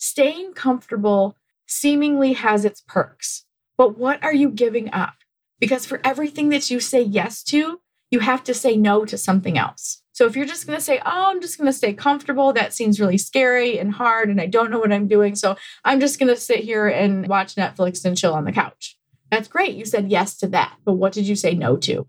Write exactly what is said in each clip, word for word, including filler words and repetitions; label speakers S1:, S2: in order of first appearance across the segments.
S1: staying comfortable seemingly has its perks. But what are you giving up? Because for everything that you say yes to, you have to say no to something else. So if you're just going to say, oh, I'm just going to stay comfortable, that seems really scary and hard, and I don't know what I'm doing. So I'm just going to sit here and watch Netflix and chill on the couch. That's great. You said yes to that. But what did you say no to?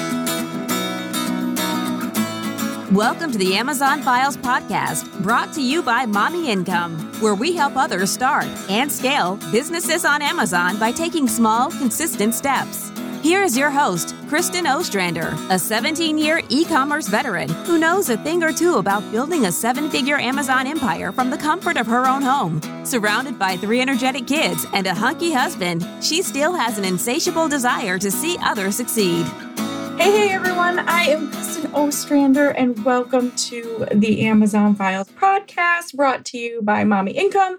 S2: Welcome to the Amazon Files podcast, brought to you by Mommy Income, where we help others start and scale businesses on Amazon by taking small, consistent steps. Here is your host, Kristen Ostrander, a seventeen-year e-commerce veteran who knows a thing or two about building a seven-figure Amazon empire from the comfort of her own home. Surrounded by three energetic kids and a hunky husband, she still has an insatiable desire to see others succeed.
S1: Hey, hey, everyone. I am Kristen Ostrander, and welcome to the Amazon Files podcast, brought to you by Mommy Income.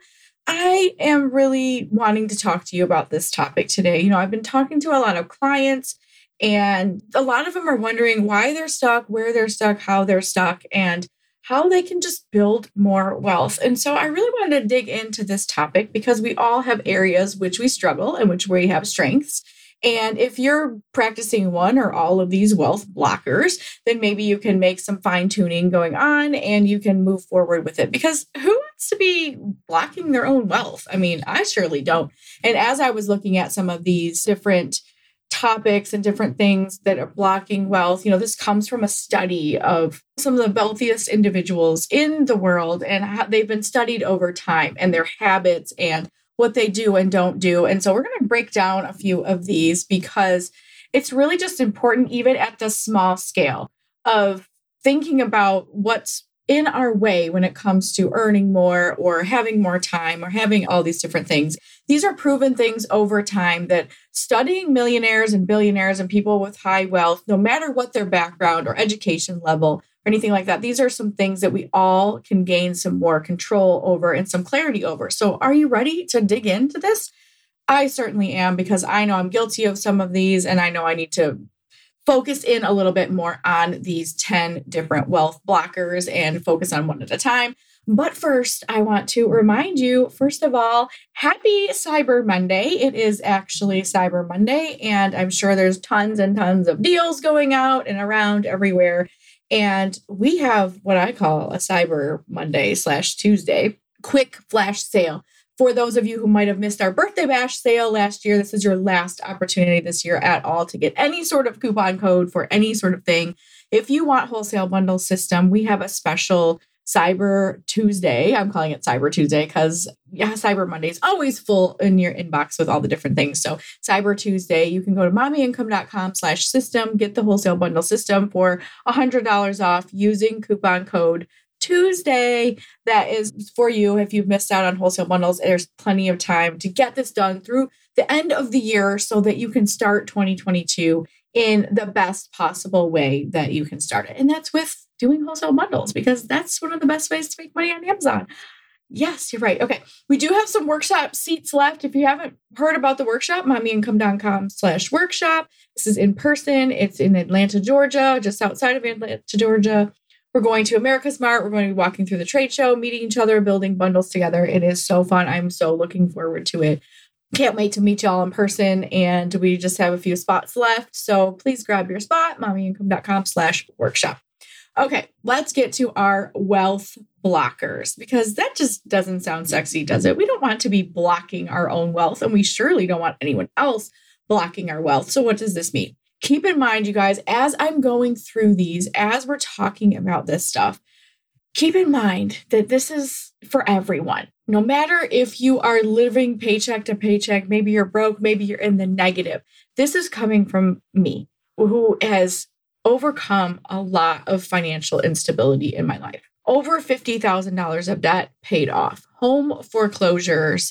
S1: I am really wanting to talk to you about this topic today. You know, I've been talking to a lot of clients, and a lot of them are wondering why they're stuck, where they're stuck, how they're stuck, and how they can just build more wealth. And so I really wanted to dig into this topic because we all have areas which we struggle and which we have strengths. And if you're practicing one or all of these wealth blockers, then maybe you can make some fine tuning going on and you can move forward with it. Because who wants to be blocking their own wealth? I mean, I surely don't. And as I was looking at some of these different topics and different things that are blocking wealth, you know, this comes from a study of some of the wealthiest individuals in the world, and how they've been studied over time and their habits and what they do and don't do. And so we're going to break down a few of these because it's really just important, even at the small scale, of thinking about what's in our way when it comes to earning more or having more time or having all these different things. These are proven things over time that studying millionaires and billionaires and people with high wealth, no matter what their background or education level, anything like that. These are some things that we all can gain some more control over and some clarity over. So are you ready to dig into this? I certainly am, because I know I'm guilty of some of these, and I know I need to focus in a little bit more on these ten different wealth blockers and focus on one at a time. But first, I want to remind you, first of all, happy Cyber Monday. It is actually Cyber Monday, and I'm sure there's tons and tons of deals going out and around everywhere. And we have what I call a Cyber Monday slash Tuesday quick flash sale. For those of you who might have missed our birthday bash sale last year, this is your last opportunity this year at all to get any sort of coupon code for any sort of thing. If you want Wholesale Bundle System, we have a special Cyber Tuesday. I'm calling it Cyber Tuesday because yeah, Cyber Monday is always full in your inbox with all the different things. So Cyber Tuesday, you can go to mommyincome.com slash system, get the Wholesale Bundle System for one hundred dollars off using coupon code Tuesday. That is for you if you've missed out on wholesale bundles. There's plenty of time to get this done through the end of the year so that you can start twenty twenty-two in the best possible way that you can start it. And that's with doing wholesale bundles, because that's one of the best ways to make money on Amazon. Yes, you're right. Okay. We do have some workshop seats left. If you haven't heard about the workshop, mommyincome.com slash workshop. This is in person. It's in Atlanta, Georgia, just outside of Atlanta, Georgia. We're going to America's Mart. We're going to be walking through the trade show, meeting each other, building bundles together. It is so fun. I'm so looking forward to it. Can't wait to meet y'all in person. And we just have a few spots left. So please grab your spot, mommyincome.com slash workshop. Okay, let's get to our wealth blockers, because that just doesn't sound sexy, does it? We don't want to be blocking our own wealth, and we surely don't want anyone else blocking our wealth. So what does this mean? Keep in mind, you guys, as I'm going through these, as we're talking about this stuff, keep in mind that this is for everyone. No matter if you are living paycheck to paycheck, maybe you're broke, maybe you're in the negative. This is coming from me, who has overcome a lot of financial instability in my life. Over fifty thousand dollars of debt paid off, home foreclosures,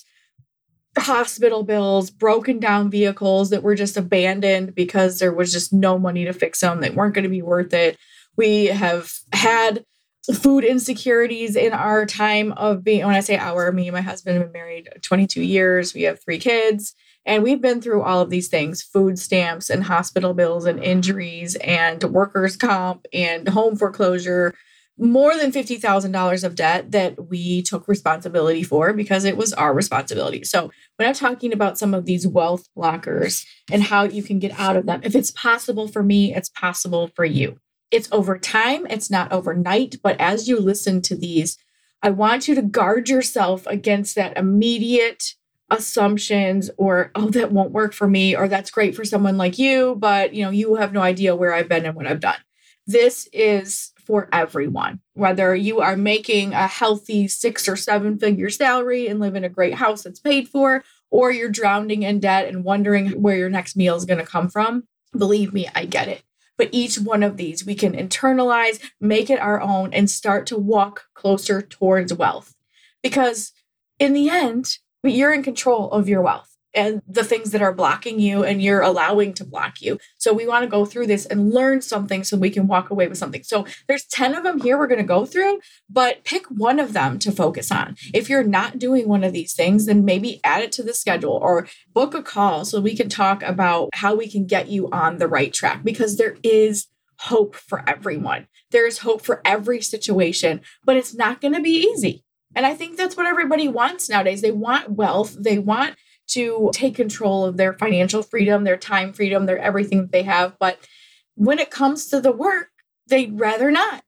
S1: hospital bills, broken down vehicles that were just abandoned because there was just no money to fix them. They weren't going to be worth it. We have had food insecurities in our time of being, when I say our, me and my husband have been married twenty-two years. We have three kids. And we've been through all of these things, food stamps and hospital bills and injuries and workers' comp and home foreclosure, more than fifty thousand dollars of debt that we took responsibility for because it was our responsibility. So when I'm talking about some of these wealth blockers and how you can get out of them, if it's possible for me, it's possible for you. It's over time. It's not overnight. But as you listen to these, I want you to guard yourself against that immediate assumptions or, oh, that won't work for me, or that's great for someone like you, but you know, you have no idea where I've been and what I've done. This is for everyone, whether you are making a healthy six or seven figure salary and live in a great house that's paid for, or you're drowning in debt and wondering where your next meal is going to come from. Believe me, I get it. But each one of these we can internalize, make it our own, and start to walk closer towards wealth. Because in the end, you're in control of your wealth and the things that are blocking you and you're allowing to block you. So we want to go through this and learn something so we can walk away with something. So there's ten of them here we're going to go through, but pick one of them to focus on. If you're not doing one of these things, then maybe add it to the schedule or book a call so we can talk about how we can get you on the right track, because there is hope for everyone. There is hope for every situation, but it's not going to be easy. And I think that's what everybody wants nowadays. They want wealth. They want to take control of their financial freedom, their time freedom, their everything that they have. But when it comes to the work, they'd rather not.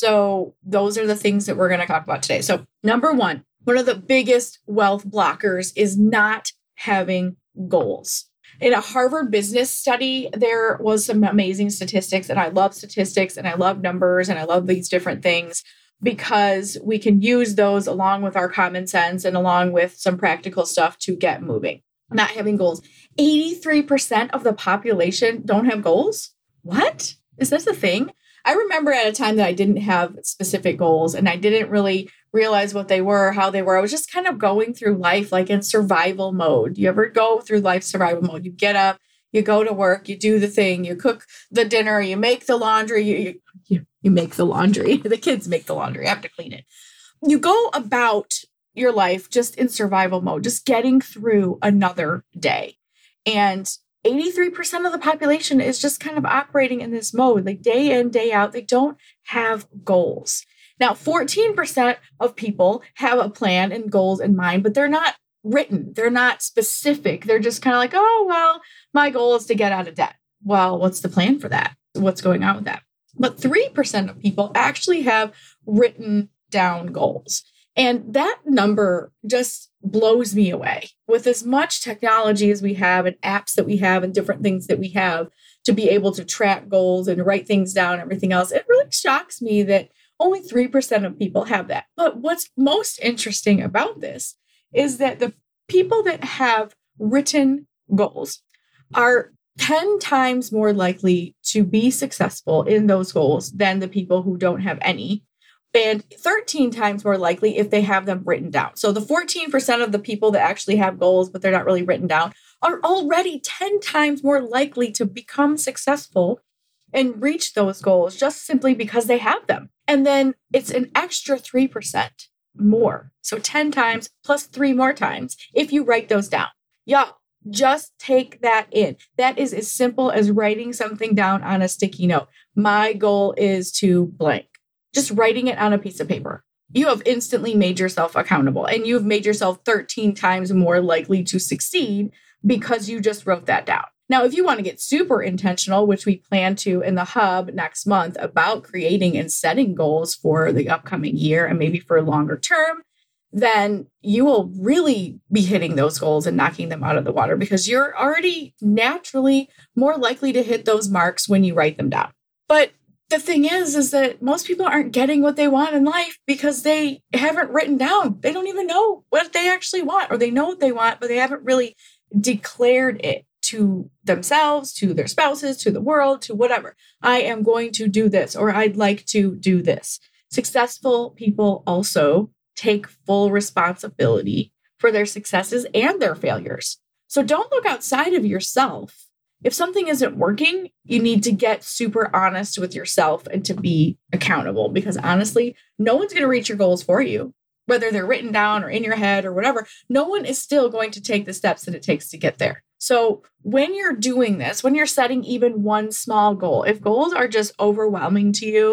S1: So those are the things that we're going to talk about today. So number one, one of the biggest wealth blockers is not having goals. In a Harvard business study, there was some amazing statistics, and I love statistics and I love numbers and I love these different things, because we can use those along with our common sense and along with some practical stuff to get moving. Not having goals. eighty-three percent of the population don't have goals. What? Is this a thing? I remember at a time that I didn't have specific goals and I didn't really realize what they were, how they were. I was just kind of going through life like in survival mode. You ever go through life survival mode? You get up, you go to work, you do the thing, you cook the dinner, you make the laundry, you, you, you You make the laundry. The kids make the laundry. I have to clean it. You go about your life just in survival mode, just getting through another day. And eighty-three percent of the population is just kind of operating in this mode, like day in, day out. They don't have goals. Now, fourteen percent of people have a plan and goals in mind, but they're not written. They're not specific. They're just kind of like, oh, well, my goal is to get out of debt. Well, what's the plan for that? What's going on with that? But three percent of people actually have written down goals. And that number just blows me away. With as much technology as we have and apps that we have and different things that we have to be able to track goals and write things down and everything else, it really shocks me that only three percent of people have that. But what's most interesting about this is that the people that have written goals are ten times more likely to be successful in those goals than the people who don't have any, and thirteen times more likely if they have them written down. So the fourteen percent of the people that actually have goals, but they're not really written down, are already ten times more likely to become successful and reach those goals just simply because they have them. And then it's an extra three percent more. So ten times plus three more times if you write those down. Y'all, just take that in. That is as simple as writing something down on a sticky note. My goal is to blank. Just writing it on a piece of paper. You have instantly made yourself accountable, and you've made yourself thirteen times more likely to succeed because you just wrote that down. Now, if you want to get super intentional, which we plan to in the hub next month about creating and setting goals for the upcoming year and maybe for a longer term, then you will really be hitting those goals and knocking them out of the water because you're already naturally more likely to hit those marks when you write them down. But the thing is, is that most people aren't getting what they want in life because they haven't written down. They don't even know what they actually want, or they know what they want, but they haven't really declared it to themselves, to their spouses, to the world, to whatever. I am going to do this, or I'd like to do this. Successful people also take full responsibility for their successes and their failures. So don't look outside of yourself. If something isn't working, you need to get super honest with yourself and to be accountable, because honestly, no one's going to reach your goals for you, whether they're written down or in your head or whatever. No one is still going to take the steps that it takes to get there. So when you're doing this, when you're setting even one small goal, if goals are just overwhelming to you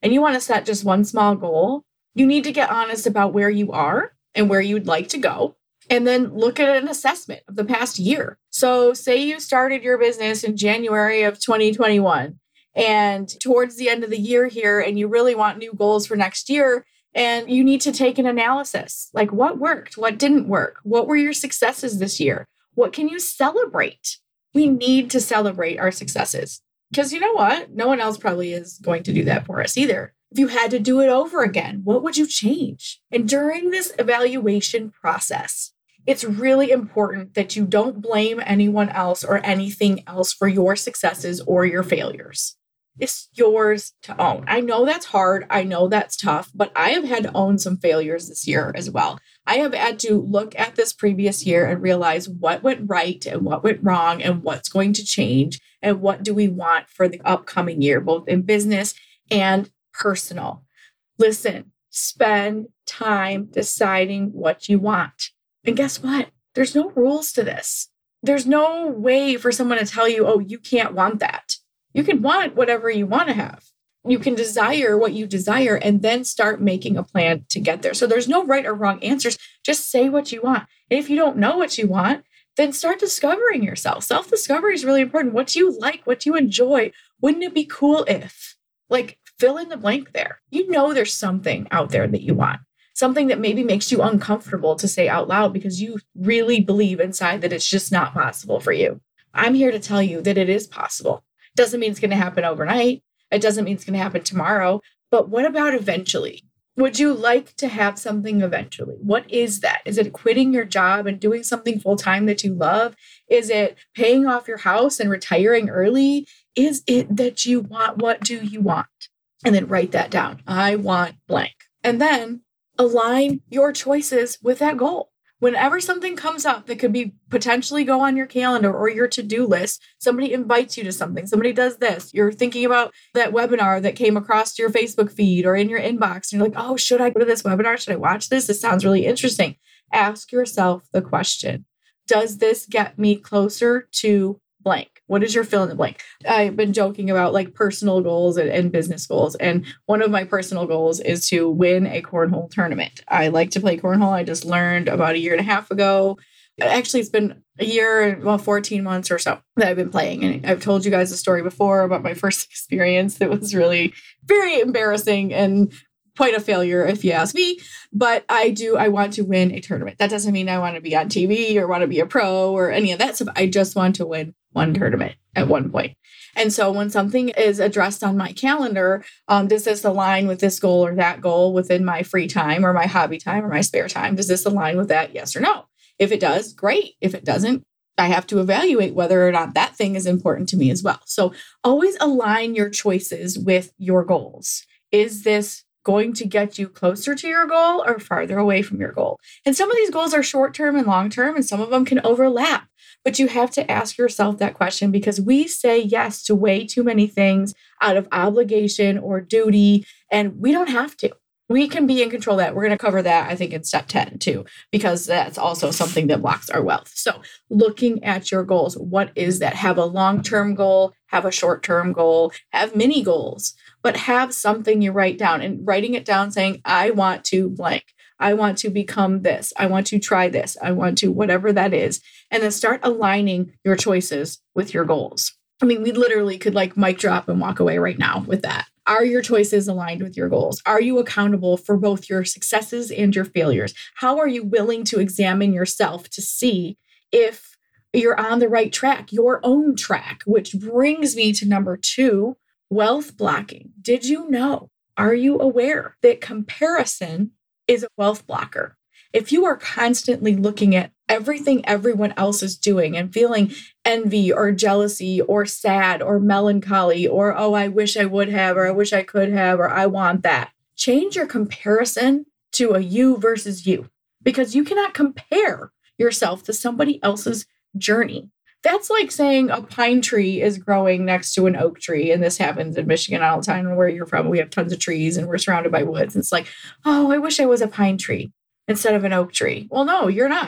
S1: and you want to set just one small goal, you need to get honest about where you are and where you'd like to go. And then look at an assessment of the past year. So say you started your business in January of twenty twenty-one, and towards the end of the year here, and you really want new goals for next year, and you need to take an analysis. Like, what worked? What didn't work? What were your successes this year? What can you celebrate? We need to celebrate our successes, because you know what? No one else probably is going to do that for us either. If you had to do it over again, what would you change? And during this evaluation process, it's really important that you don't blame anyone else or anything else for your successes or your failures. It's yours to own. I know that's hard. I know that's tough, but I have had to own some failures this year as well. I have had to look at this previous year and realize what went right and what went wrong and what's going to change and what do we want for the upcoming year, both in business and personal. Listen, spend time deciding what you want. And guess what? There's no rules to this. There's no way for someone to tell you, oh, you can't want that. You can want whatever you want to have. You can desire what you desire and then start making a plan to get there. So there's no right or wrong answers. Just say what you want. And if you don't know what you want, then start discovering yourself. Self-discovery is really important. What do you like? What do you enjoy? Wouldn't it be cool if, like, fill in the blank there? You know there's something out there that you want. Something that maybe makes you uncomfortable to say out loud because you really believe inside that it's just not possible for you. I'm here to tell you that it is possible. Doesn't mean it's going to happen overnight. It doesn't mean it's going to happen tomorrow. But what about eventually? Would you like to have something eventually? What is that? Is it quitting your job and doing something full-time that you love? Is it paying off your house and retiring early? Is it that you want? What do you want? And then write that down. I want blank. And then align your choices with that goal. Whenever something comes up that could be potentially go on your calendar or your to-do list, somebody invites you to something, somebody does this, you're thinking about that webinar that came across your Facebook feed or in your inbox, and you're like, oh, should I go to this webinar? Should I watch this? This sounds really interesting. Ask yourself the question, does this get me closer to blank? What is your fill in the blank? I've been joking about like personal goals and, and business goals. And one of my personal goals is to win a cornhole tournament. I like to play cornhole. I just learned about a year and a half ago. Actually, it's been a year, well, fourteen months or so that I've been playing. And I've told you guys a story before about my first experience that was really very embarrassing and quite a failure, if you ask me. But I do, I want to win a tournament. That doesn't mean I want to be on T V or want to be a pro or any of that stuff. I just want to win one tournament at one point. And so when something is addressed on my calendar, um, does this align with this goal or that goal within my free time or my hobby time or my spare time? Does this align with that? Yes or no? If it does, great. If it doesn't, I have to evaluate whether or not that thing is important to me as well. So always align your choices with your goals. Is this going to get you closer to your goal or farther away from your goal? And some of these goals are short-term and long-term, and some of them can overlap. But you have to ask yourself that question because we say yes to way too many things out of obligation or duty, and we don't have to. We can be in control of that. We're going to cover that, I think, in step ten too, because that's also something that blocks our wealth. So looking at your goals, what is that? Have a long-term goal, have a short-term goal, have mini goals, but have something you write down, and writing it down saying, I want to blank. I want to become this. I want to try this. I want to whatever that is. And then start aligning your choices with your goals. I mean, we literally could like mic drop and walk away right now with that. Are your choices aligned with your goals? Are you accountable for both your successes and your failures? How are you willing to examine yourself to see if you're on the right track, your own track? Which brings me to number two, wealth blocking. Did you know? Are you aware that comparison is a wealth blocker? If you are constantly looking at everything everyone else is doing and feeling envy or jealousy or sad or melancholy or, oh, I wish I would have, or I wish I could have, or I want that, change your comparison to a you versus you, because you cannot compare yourself to somebody else's journey. That's like saying a pine tree is growing next to an oak tree. And this happens in Michigan all the time. And where you're from, we have tons of trees and we're surrounded by woods. It's like, oh, I wish I was a pine tree instead of an oak tree. Well, no, you're not.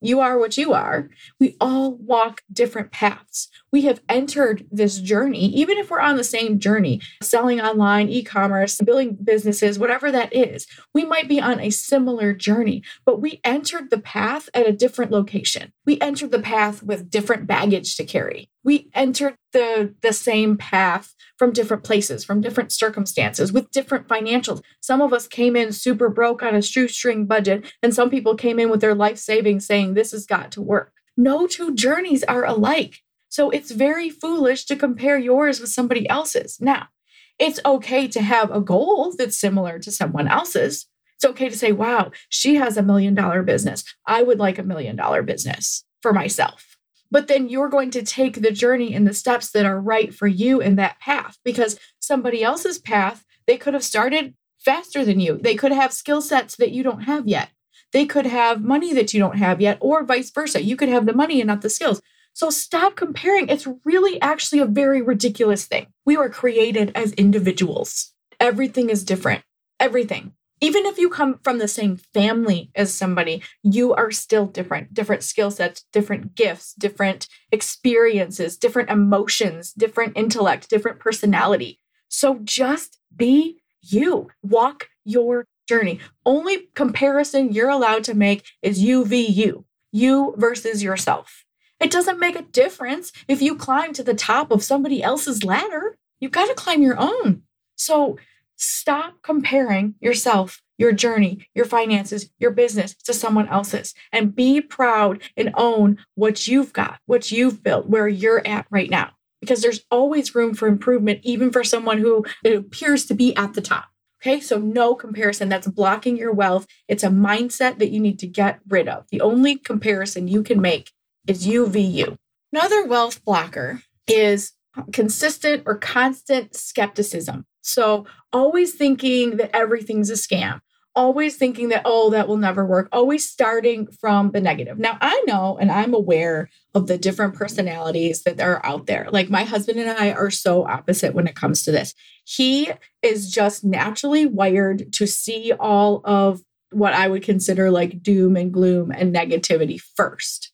S1: You are what you are. We all walk different paths. We have entered this journey, even if we're on the same journey, selling online, e-commerce, building businesses, whatever that is, we might be on a similar journey, but we entered the path at a different location. We entered the path with different baggage to carry. We entered the, the same path from different places, from different circumstances, with different financials. Some of us came in super broke on a shoestring budget, and some people came in with their life savings saying, this has got to work. No two journeys are alike. So it's very foolish to compare yours with somebody else's. Now, it's okay to have a goal that's similar to someone else's. It's okay to say, wow, she has a million dollar business. I would like a million dollar business for myself. But then you're going to take the journey and the steps that are right for you in that path, because somebody else's path, they could have started faster than you. They could have skill sets that you don't have yet. They could have money that you don't have yet, or vice versa. You could have the money and not the skills. So stop comparing. It's really actually a very ridiculous thing. We were created as individuals. Everything is different. Everything. Even if you come from the same family as somebody, you are still different. Different skill sets, different gifts, different experiences, different emotions, different intellect, different personality. So just be you. Walk your journey. Only comparison you're allowed to make is you v you. You versus yourself. It doesn't make a difference if you climb to the top of somebody else's ladder. You've got to climb your own. So stop comparing yourself, your journey, your finances, your business to someone else's, and be proud and own what you've got, what you've built, where you're at right now, because there's always room for improvement, even for someone who appears to be at the top. Okay, so no comparison. That's blocking your wealth. It's a mindset that you need to get rid of. The only comparison you can make is you v you. Another wealth blocker is consistent or constant skepticism. So always thinking that everything's a scam, always thinking that, oh, that will never work, always starting from the negative. Now, I know and I'm aware of the different personalities that are out there. Like my husband and I are so opposite when it comes to this. He is just naturally wired to see all of what I would consider like doom and gloom and negativity first.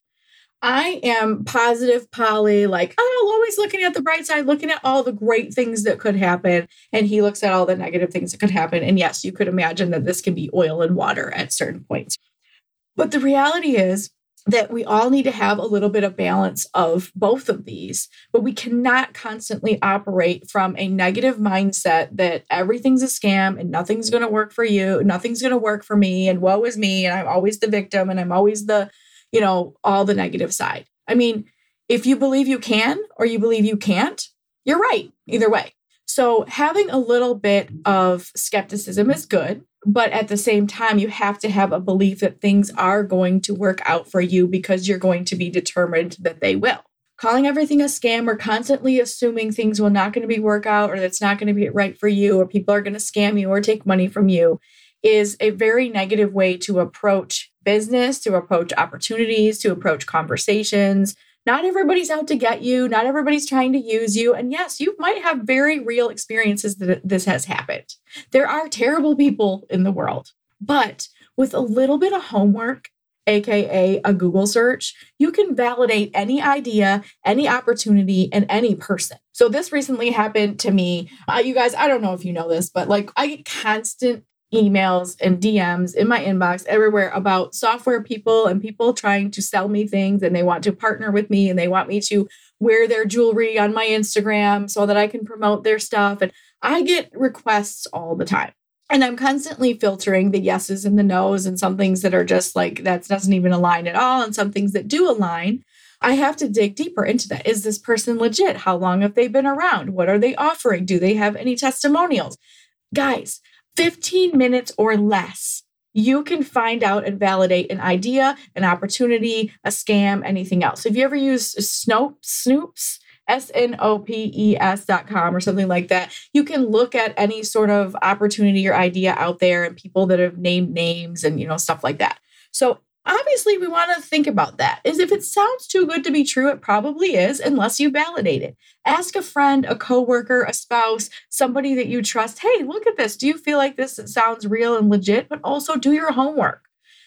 S1: I am positive Polly, like, oh, always looking at the bright side, looking at all the great things that could happen. And he looks at all the negative things that could happen. And yes, you could imagine that this can be oil and water at certain points. But the reality is that we all need to have a little bit of balance of both of these, but we cannot constantly operate from a negative mindset that everything's a scam and nothing's going to work for you, nothing's going to work for me, and woe is me, and I'm always the victim, and I'm always the you know, all the negative side. I mean, if you believe you can or you believe you can't, you're right either way. So having a little bit of skepticism is good, but at the same time, you have to have a belief that things are going to work out for you because you're going to be determined that they will. Calling everything a scam or constantly assuming things will not going to be work out or that's not going to be right for you or people are going to scam you or take money from you is a very negative way to approach business, to approach opportunities, to approach conversations. Not everybody's out to get you. Not everybody's trying to use you. And yes, you might have very real experiences that this has happened. There are terrible people in the world, but with a little bit of homework, A K A a Google search, you can validate any idea, any opportunity, and any person. So this recently happened to me. Uh, you guys, I don't know if you know this, but like I get constant emails and D Ms in my inbox everywhere about software people and people trying to sell me things, and they want to partner with me and they want me to wear their jewelry on my Instagram so that I can promote their stuff. And I get requests all the time. And I'm constantly filtering the yeses and the nos and some things that are just like, that doesn't even align at all. And some things that do align. I have to dig deeper into that. Is this person legit? How long have they been around? What are they offering? Do they have any testimonials? Guys, fifteen minutes or less, you can find out and validate an idea, an opportunity, a scam, anything else. If you ever use Snopes, Snoops, S N O P E S dot com or something like that, you can look at any sort of opportunity or idea out there and people that have named names and, you know, stuff like that. So obviously we want to think about that. Is if it sounds too good to be true, it probably is, unless you validate it. Ask a friend, a coworker, a spouse, somebody that you trust. Hey, look at this. Do you feel like this sounds real and legit? But also do your homework.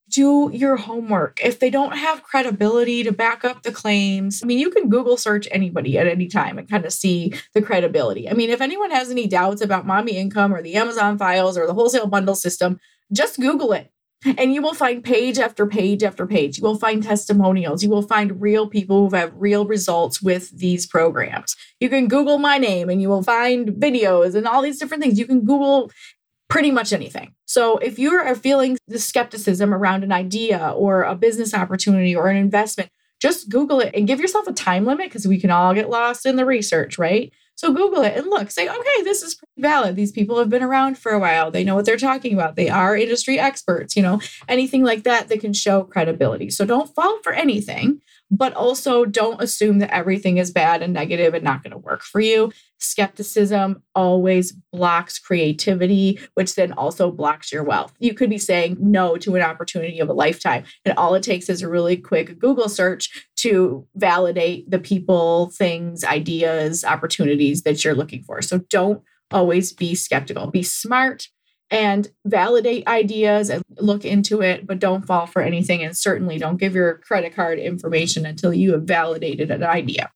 S1: do your homework. If they don't have credibility to back up the claims, I mean, you can Google search anybody at any time and kind of see the credibility. I mean, if anyone has any doubts about Mommy Income or the Amazon Files or the wholesale bundle system, just Google it. And you will find page after page after page. You will find testimonials. You will find real people who have real results with these programs. You can Google my name and you will find videos and all these different things. You can Google pretty much anything. So if you are feeling the skepticism around an idea or a business opportunity or an investment, just Google it and give yourself a time limit because we can all get lost in the research, right? So Google it and look, say, okay, this is pretty valid. These people have been around for a while. They know what they're talking about. They are industry experts, you know, anything like that that can show credibility. So don't fall for anything, but also don't assume that everything is bad and negative and not going to work for you. Skepticism always blocks creativity, which then also blocks your wealth. You could be saying no to an opportunity of a lifetime. And all it takes is a really quick Google search to validate the people, things, ideas, opportunities that you're looking for. So don't always be skeptical. Be smart and validate ideas and look into it, but don't fall for anything. And certainly don't give your credit card information until you have validated an idea.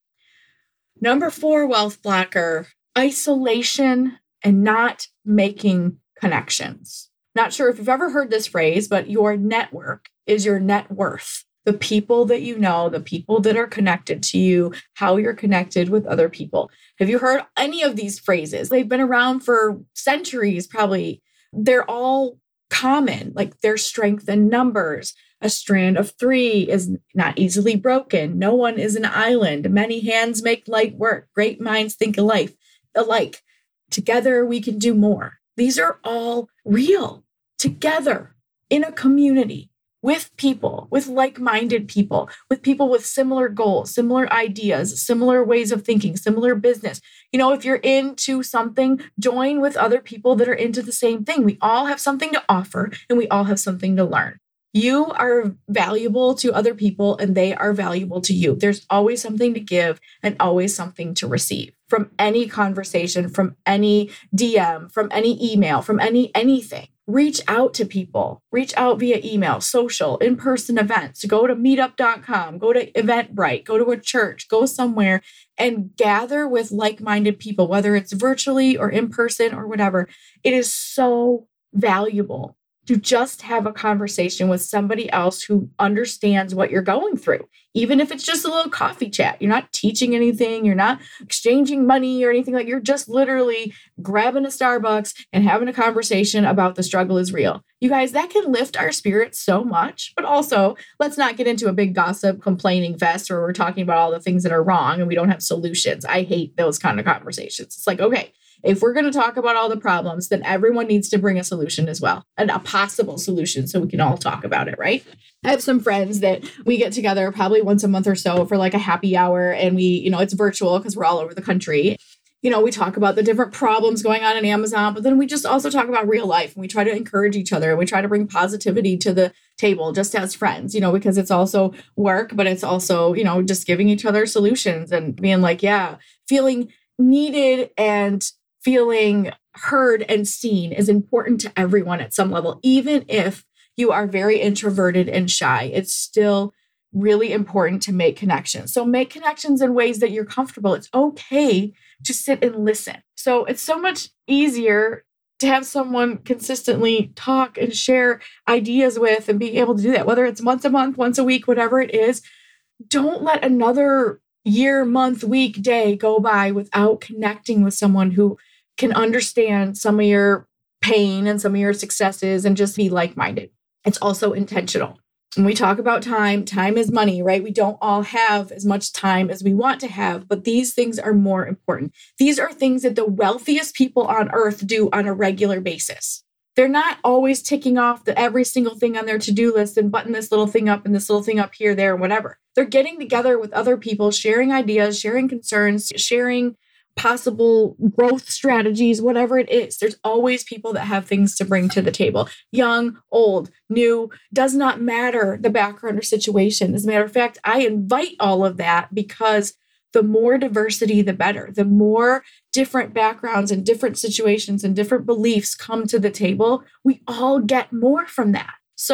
S1: Number four, wealth blocker, isolation and not making connections. Not sure if you've ever heard this phrase, but your network is your net worth. The people that you know, the people that are connected to you, how you're connected with other people. Have you heard any of these phrases? They've been around for centuries, probably. They're all common, like their strength in numbers. A strand of three is not easily broken. No one is an island. Many hands make light work. Great minds think alike. Alike. Together we can do more. These are all real. Together in a community with people, with like-minded people, with people with similar goals, similar ideas, similar ways of thinking, similar business. You know, if you're into something, join with other people that are into the same thing. We all have something to offer and we all have something to learn. You are valuable to other people and they are valuable to you. There's always something to give and always something to receive from any conversation, from any D M, from any email, from any anything. Reach out to people. Reach out via email, social, in-person events. Go to meetup dot com, go to Eventbrite, go to a church, go somewhere and gather with like-minded people, whether it's virtually or in person or whatever. It is so valuable to just have a conversation with somebody else who understands what you're going through. Even if it's just a little coffee chat, you're not teaching anything, you're not exchanging money or anything like you're just literally grabbing a Starbucks and having a conversation about the struggle is real. You guys, that can lift our spirits so much, but also let's not get into a big gossip complaining fest where we're talking about all the things that are wrong and we don't have solutions. I hate those kind of conversations. It's like, okay, if we're going to talk about all the problems, then everyone needs to bring a solution as well, and a possible solution so we can all talk about it, right? I have some friends that we get together probably once a month or so for like a happy hour, and we, you know, it's virtual because we're all over the country. You know, we talk about the different problems going on in Amazon, but then we just also talk about real life and we try to encourage each other and we try to bring positivity to the table just as friends, you know, because it's also work, but it's also, you know, just giving each other solutions and being like, yeah, feeling needed and feeling heard and seen is important to everyone at some level. Even if you are very introverted and shy, it's still really important to make connections. So make connections in ways that you're comfortable. It's okay to sit and listen. So it's so much easier to have someone consistently talk and share ideas with and be able to do that, whether it's once a month, once a week, whatever it is. Don't let another year, month, week, day go by without connecting with someone who can understand some of your pain and some of your successes and just be like-minded. It's also intentional. When we talk about time, time is money, right? We don't all have as much time as we want to have, but these things are more important. These are things that the wealthiest people on earth do on a regular basis. They're not always ticking off the every single thing on their to-do list and button this little thing up and this little thing up here, there, and whatever. They're getting together with other people, sharing ideas, sharing concerns, sharing possible growth strategies, whatever it is. There's always people that have things to bring to the table. Young, old, new, does not matter the background or situation. As a matter of fact, I invite all of that because the more diversity, the better. The more different backgrounds and different situations and different beliefs come to the table, we all get more from that. So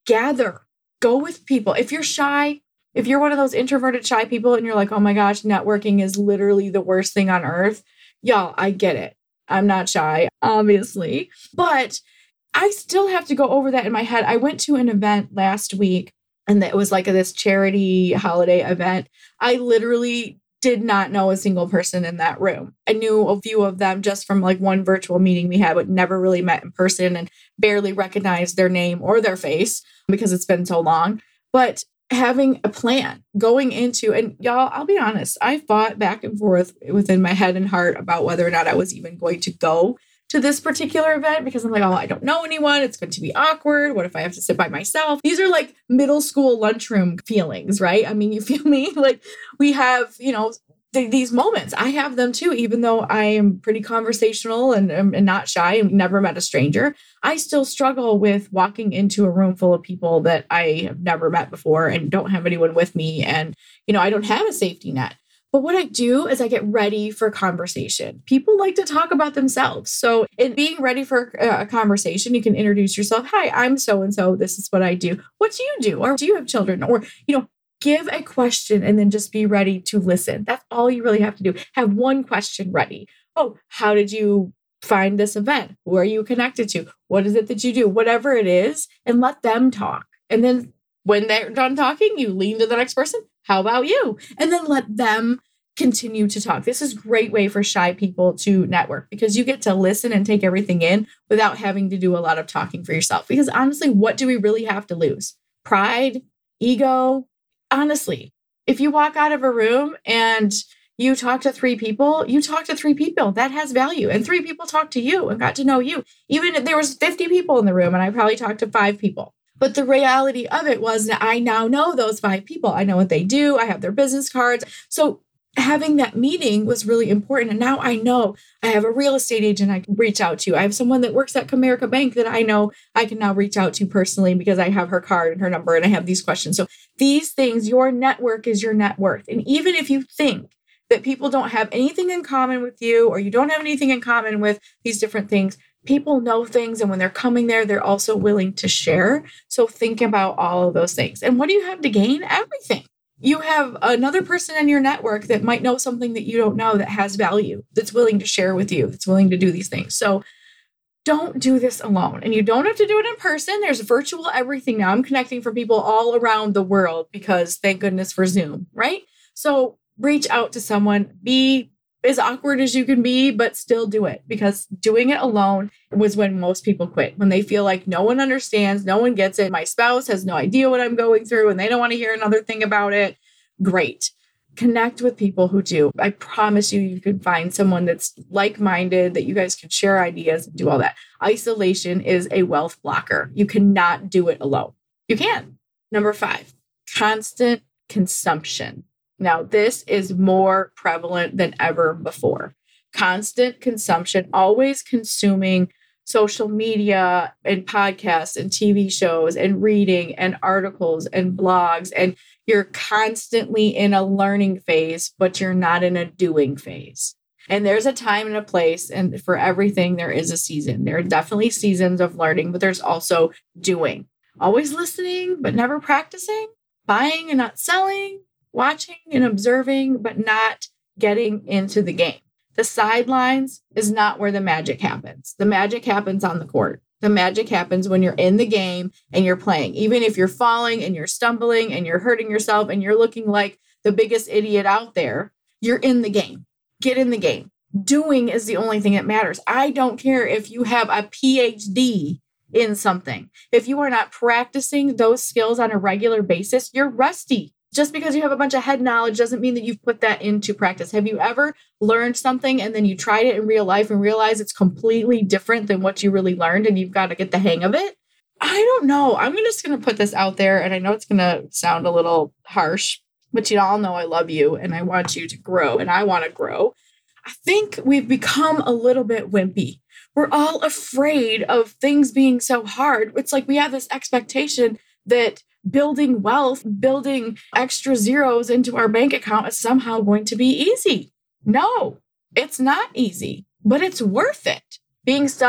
S1: gather, go with people. If you're shy, if you're one of those introverted shy people and you're like, oh my gosh, networking is literally the worst thing on earth. Y'all, I get it. I'm not shy, obviously, but I still have to go over that in my head. I went to an event last week and it was like this charity holiday event. I literally did not know a single person in that room. I knew a few of them just from like one virtual meeting we had, but never really met in person and barely recognized their name or their face because it's been so long. But having a plan going into, and y'all, I'll be honest, I fought back and forth within my head and heart about whether or not I was even going to go to this particular event because I'm like, oh, I don't know anyone. It's going to be awkward. What if I have to sit by myself? These are like middle school lunchroom feelings, right? I mean, you feel me? Like we have, you know, th- these moments. I have them too, even though I am pretty conversational and, and not shy and never met a stranger. I still struggle with walking into a room full of people that I have never met before and don't have anyone with me. And, you know, I don't have a safety net. But what I do is I get ready for conversation. People like to talk about themselves. So in being ready for a conversation, you can introduce yourself. Hi, I'm so-and-so. This is what I do. What do you do? Or do you have children? Or, you know, give a question and then just be ready to listen. That's all you really have to do. Have one question ready. Oh, how did you find this event? Who are you connected to? What is it that you do? Whatever it is, and let them talk. And then when they're done talking, you lean to the next person. How about you? And then let them continue to talk. This is a great way for shy people to network because you get to listen and take everything in without having to do a lot of talking for yourself. Because honestly, what do we really have to lose? Pride, ego. Honestly, if you walk out of a room and you talk to three people, you talk to three people. That has value. And three people talk to you and got to know you. Even if there was fifty people in the room and I probably talked to five people. But the reality of it was that I now know those five people. I know what they do. I have their business cards. So having that meeting was really important. And now I know I have a real estate agent I can reach out to. I have someone that works at Comerica Bank that I know I can now reach out to personally because I have her card and her number and I have these questions. So these things, your network is your net worth. And even if you think that people don't have anything in common with you or you don't have anything in common with these different things, people know things. And when they're coming there, they're also willing to share. So think about all of those things. And what do you have to gain? Everything. You have another person in your network that might know something that you don't know that has value, that's willing to share with you, that's willing to do these things. So don't do this alone. And you don't have to do it in person. There's virtual everything now. I'm connecting for people all around the world because thank goodness for Zoom, right? So reach out to someone, be as awkward as you can be, but still do it because doing it alone was when most people quit, when they feel like no one understands, no one gets it. My spouse has no idea what I'm going through and they don't want to hear another thing about it. Great. Connect with people who do. I promise you, you can find someone that's like-minded, that you guys can share ideas and do all that. Isolation is a wealth blocker. You cannot do it alone. You can. Number five, constant consumption. Now, this is more prevalent than ever before. Constant consumption, always consuming social media and podcasts and T V shows and reading and articles and blogs. And you're constantly in a learning phase, but you're not in a doing phase. And there's a time and a place. And for everything, there is a season. There are definitely seasons of learning, but there's also doing. Always listening, but never practicing. Buying and not selling. Watching and observing, but not getting into the game. The sidelines is not where the magic happens. The magic happens on the court. The magic happens when you're in the game and you're playing. Even if you're falling and you're stumbling and you're hurting yourself and you're looking like the biggest idiot out there, you're in the game. Get in the game. Doing is the only thing that matters. I don't care if you have a P H D in something. If you are not practicing those skills on a regular basis, you're rusty. Just because you have a bunch of head knowledge doesn't mean that you've put that into practice. Have you ever learned something and then you tried it in real life and realized it's completely different than what you really learned and you've got to get the hang of it? I don't know. I'm just going to put this out there, and I know it's going to sound a little harsh, but you all know I love you and I want you to grow and I want to grow. I think we've become a little bit wimpy. We're all afraid of things being so hard. It's like we have this expectation that building wealth, building extra zeros into our bank account is somehow going to be easy. No, it's not easy, but it's worth it. Being stuck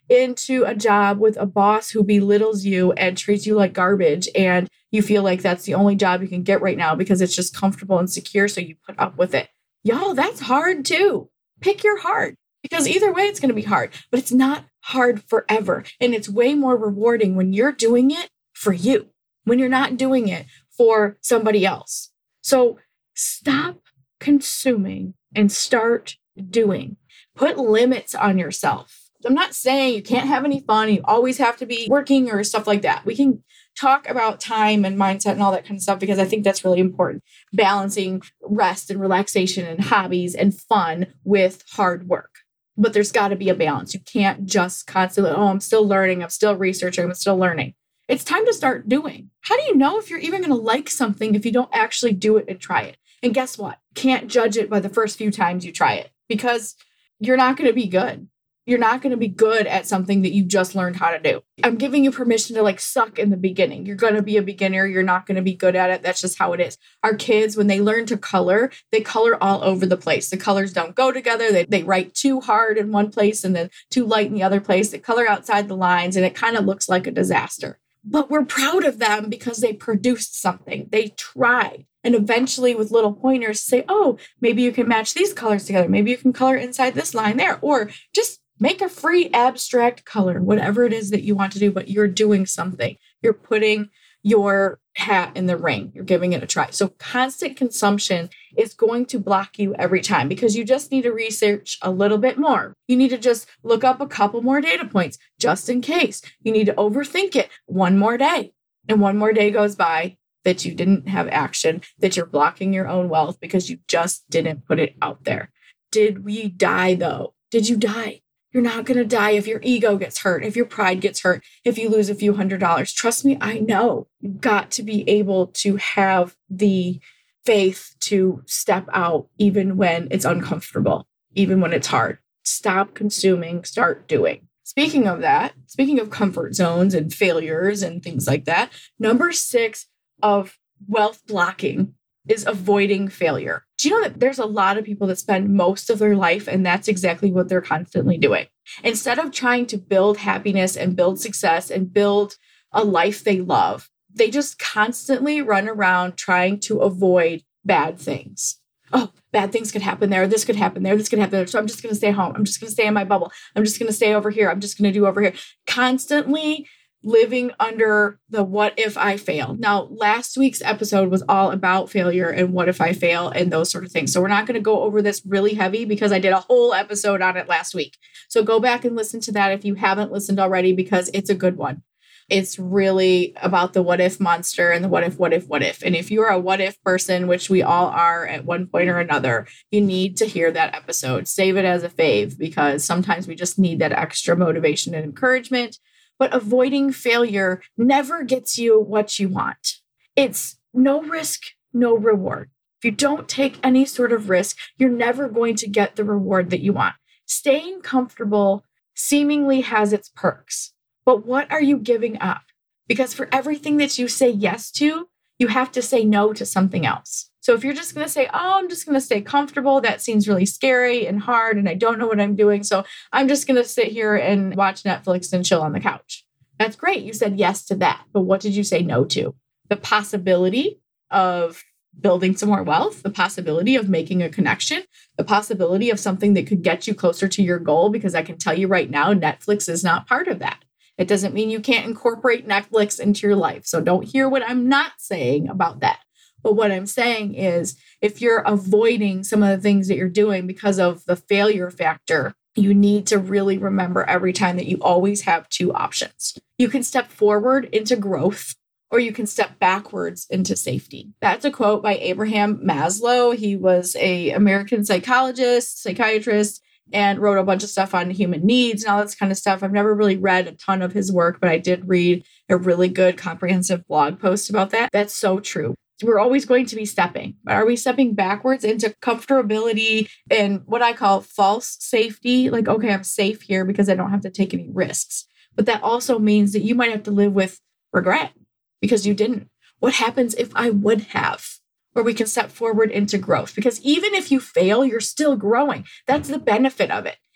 S1: into a job with a boss who belittles you and treats you like garbage, and you feel like that's the only job you can get right now because it's just comfortable and secure, so you put up with it. Y'all, that's hard too. Pick your heart, because either way it's going to be hard, but it's not hard forever. And it's way more rewarding when you're doing it for you, when you're not doing it for somebody else. So stop consuming and start doing. Put limits on yourself. I'm not saying you can't have any fun, you always have to be working or stuff like that. We can talk about time and mindset and all that kind of stuff, because I think that's really important. Balancing rest and relaxation and hobbies and fun with hard work. But there's got to be a balance. You can't just constantly, oh, I'm still learning, I'm still researching, I'm still learning. It's time to start doing. How do you know if you're even going to like something if you don't actually do it and try it? And guess what? Can't judge it by the first few times you try it, because you're not going to be good. You're not going to be good at something that you just learned how to do. I'm giving you permission to like suck in the beginning. You're going to be a beginner. You're not going to be good at it. That's just how it is. Our kids, when they learn to color, they color all over the place. The colors don't go together. They, they write too hard in one place and then too light in the other place. They color outside the lines and it kind of looks like a disaster. But we're proud of them because they produced something. They tried. And eventually with little pointers say, oh, maybe you can match these colors together. Maybe you can color inside this line there. Or just make a free abstract color, whatever it is that you want to do, but you're doing something. You're putting your hat in the ring. You're giving it a try. So constant consumption is going to block you every time, because you just need to research a little bit more. You need to just look up a couple more data points just in case. You need to overthink it one more day. And one more day goes by that you didn't have action, that you're blocking your own wealth because you just didn't put it out there. Did we die though? Did you die? You're not going to die if your ego gets hurt, if your pride gets hurt, if you lose a few hundred dollars. Trust me, I know. You've got to be able to have the faith to step out even when it's uncomfortable, even when it's hard. Stop consuming, start doing. Speaking of that, speaking of comfort zones and failures and things like that, number six of wealth blocking is avoiding failure. Do you know that there's a lot of people that spend most of their life, and that's exactly what they're constantly doing? Instead of trying to build happiness and build success and build a life they love, they just constantly run around trying to avoid bad things. Oh, bad things could happen there. This could happen there. This could happen there. So I'm just going to stay home. I'm just going to stay in my bubble. I'm just going to stay over here. I'm just going to do over here. Constantly living under the what if I fail. Now, last week's episode was all about failure and what if I fail and those sort of things. So we're not going to go over this really heavy because I did a whole episode on it last week. So go back and listen to that if you haven't listened already, because it's a good one. It's really about the what if monster and the what if, what if, what if. And if you're a what if person, which we all are at one point or another, you need to hear that episode. Save it as a fave, because sometimes we just need that extra motivation and encouragement. But avoiding failure never gets you what you want. It's no risk, no reward. If you don't take any sort of risk, you're never going to get the reward that you want. Staying comfortable seemingly has its perks. But what are you giving up? Because for everything that you say yes to, you have to say no to something else. So if you're just going to say, oh, I'm just going to stay comfortable, that seems really scary and hard, and I don't know what I'm doing, so I'm just going to sit here and watch Netflix and chill on the couch. That's great. You said yes to that. But what did you say no to? The possibility of building some more wealth, the possibility of making a connection, the possibility of something that could get you closer to your goal, because I can tell you right now, Netflix is not part of that. It doesn't mean you can't incorporate Netflix into your life. So don't hear what I'm not saying about that. But what I'm saying is, if you're avoiding some of the things that you're doing because of the failure factor, you need to really remember every time that you always have two options. You can step forward into growth, or you can step backwards into safety. That's a quote by Abraham Maslow. He was an American psychologist, psychiatrist, and wrote a bunch of stuff on human needs and all this kind of stuff. I've never really read a ton of his work, but I did read a really good comprehensive blog post about that. That's so true. We're always going to be stepping, but are we stepping backwards into comfortability and what I call false safety? Like, okay, I'm safe here because I don't have to take any risks. But that also means that you might have to live with regret because you didn't. What happens if I would have? Or we can step forward into growth, because even if you fail, you're still growing. That's the benefit of it.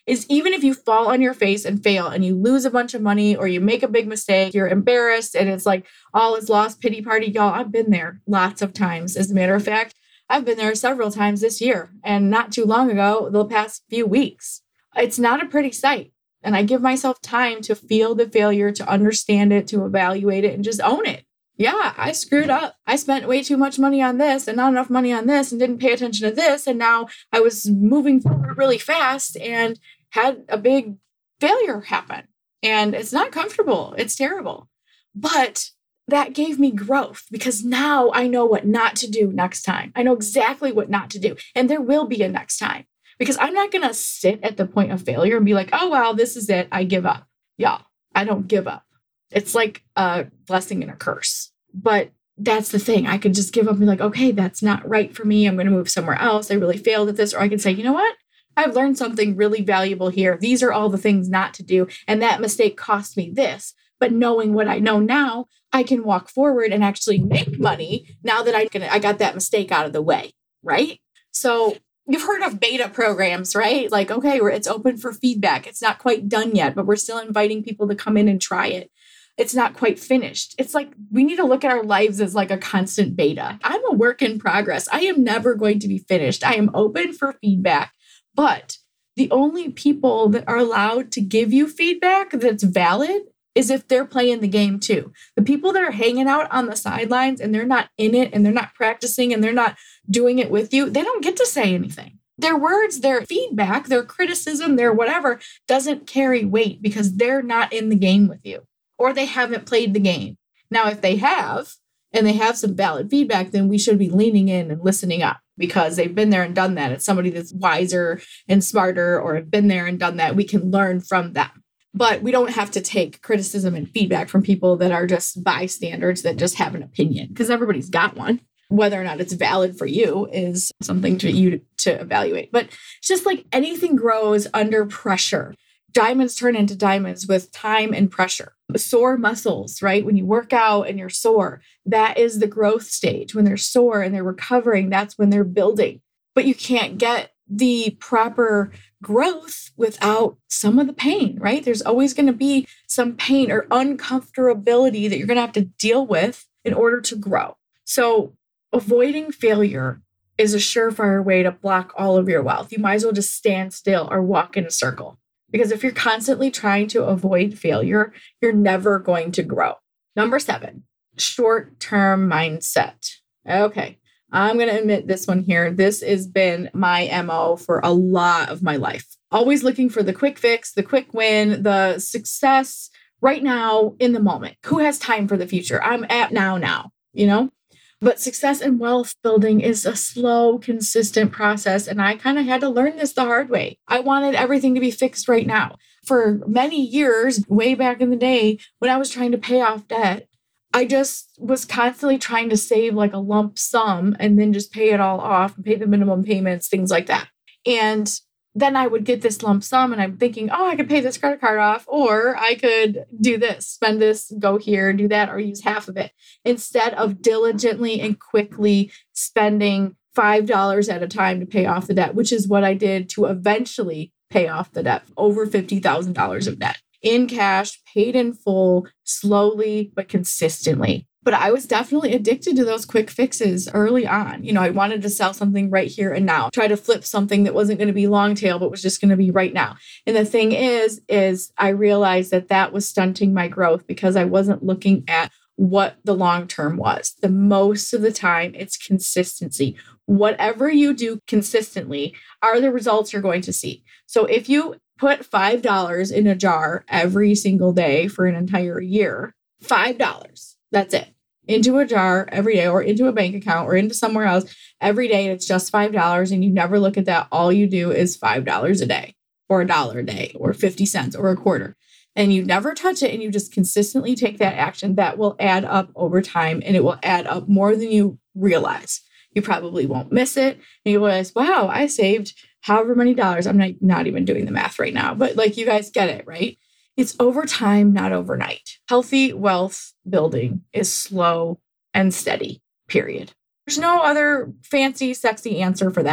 S1: is even if you fall on your face and fail and you lose a bunch of money or you make a big mistake, you're embarrassed and it's like all is lost, pity party. Y'all, I've been there lots of times. As a matter of fact, I've been there several times this year and not too long ago, the past few weeks. It's not a pretty sight. And I give myself time to feel the failure, to understand it, to evaluate it, and just own it. Yeah, I screwed up. I spent way too much money on this and not enough money on this and didn't pay attention to this. And now I was moving forward really fast and had a big failure happen. And it's not comfortable. It's terrible. But that gave me growth because now I know what not to do next time. I know exactly what not to do. And there will be a next time because I'm not going to sit at the point of failure and be like, oh, well, this is it. I give up. Y'all, I don't give up. It's like a blessing and a curse. But that's the thing. I could just give up and be like, okay, that's not right for me. I'm going to move somewhere else. I really failed at this. Or I could say, you know what? I've learned something really valuable here. These are all the things not to do. And that mistake cost me this. But knowing what I know now, I can walk forward and actually make money now that I, can, I got that mistake out of the way, right? So you've heard of beta programs, right? Like, okay, it's open for feedback. It's not quite done yet, but we're still inviting people to come in and try it. It's not quite finished. It's like we need to look at our lives as like a constant beta. I'm a work in progress. I am never going to be finished. I am open for feedback, but the only people that are allowed to give you feedback that's valid is if they're playing the game too. The people that are hanging out on the sidelines and they're not in it and they're not practicing and they're not doing it with you, they don't get to say anything. Their words, their feedback, their criticism, their whatever doesn't carry weight because they're not in the game with you or they haven't played the game. Now, if they have and they have some valid feedback, then we should be leaning in and listening up because they've been there and done that. It's somebody that's wiser and smarter or have been there and done that. We can learn from them. But we don't have to take criticism and feedback from people that are just bystanders that just have an opinion because everybody's got one. Whether or not it's valid for you is something to you to evaluate. But it's just like anything grows under pressure. Diamonds turn into diamonds with time and pressure. Sore muscles, right? When you work out and you're sore, that is the growth stage. When they're sore and they're recovering, that's when they're building. But you can't get the proper growth without some of the pain, right? There's always going to be some pain or uncomfortability that you're going to have to deal with in order to grow. So avoiding failure is a surefire way to block all of your wealth. You might as well just stand still or walk in a circle. Because if you're constantly trying to avoid failure, you're never going to grow. Number seven, short-term mindset. Okay, I'm going to admit this one here. This has been my M O for a lot of my life. Always looking for the quick fix, the quick win, the success right now in the moment. Who has time for the future? I'm at now, now, you know? But success and wealth building is a slow, consistent process. And I kind of had to learn this the hard way. I wanted everything to be fixed right now. For many years, way back in the day, when I was trying to pay off debt, I just was constantly trying to save like a lump sum and then just pay it all off and pay the minimum payments, things like that. And then I would get this lump sum and I'm thinking, oh, I could pay this credit card off, or I could do this, spend this, go here, do that, or use half of it, instead of diligently and quickly spending five dollars at a time to pay off the debt, which is what I did to eventually pay off the debt, over fifty thousand dollars of debt in cash, paid in full, slowly, but consistently. But I was definitely addicted to those quick fixes early on. You know, I wanted to sell something right here and now, try to flip something that wasn't going to be long tail, but was just going to be right now. And the thing is, is I realized that that was stunting my growth because I wasn't looking at what the long term was. The most of the time, it's consistency. Whatever you do consistently are the results you're going to see. So if you put five dollars in a jar every single day for an entire year, five dollars, that's it. Into a jar every day or into a bank account or into somewhere else every day. It's just five dollars and you never look at that. All you do is five dollars a day or a dollar a day or fifty cents or a quarter. And you never touch it and you just consistently take that action. That will add up over time and it will add up more than you realize. You probably won't miss it. And you realize, wow, I saved however many dollars. I'm not, not even doing the math right now, but like you guys get it, right? It's over time, not overnight. Healthy wealth building is slow and steady, period. There's no other fancy, sexy answer for that.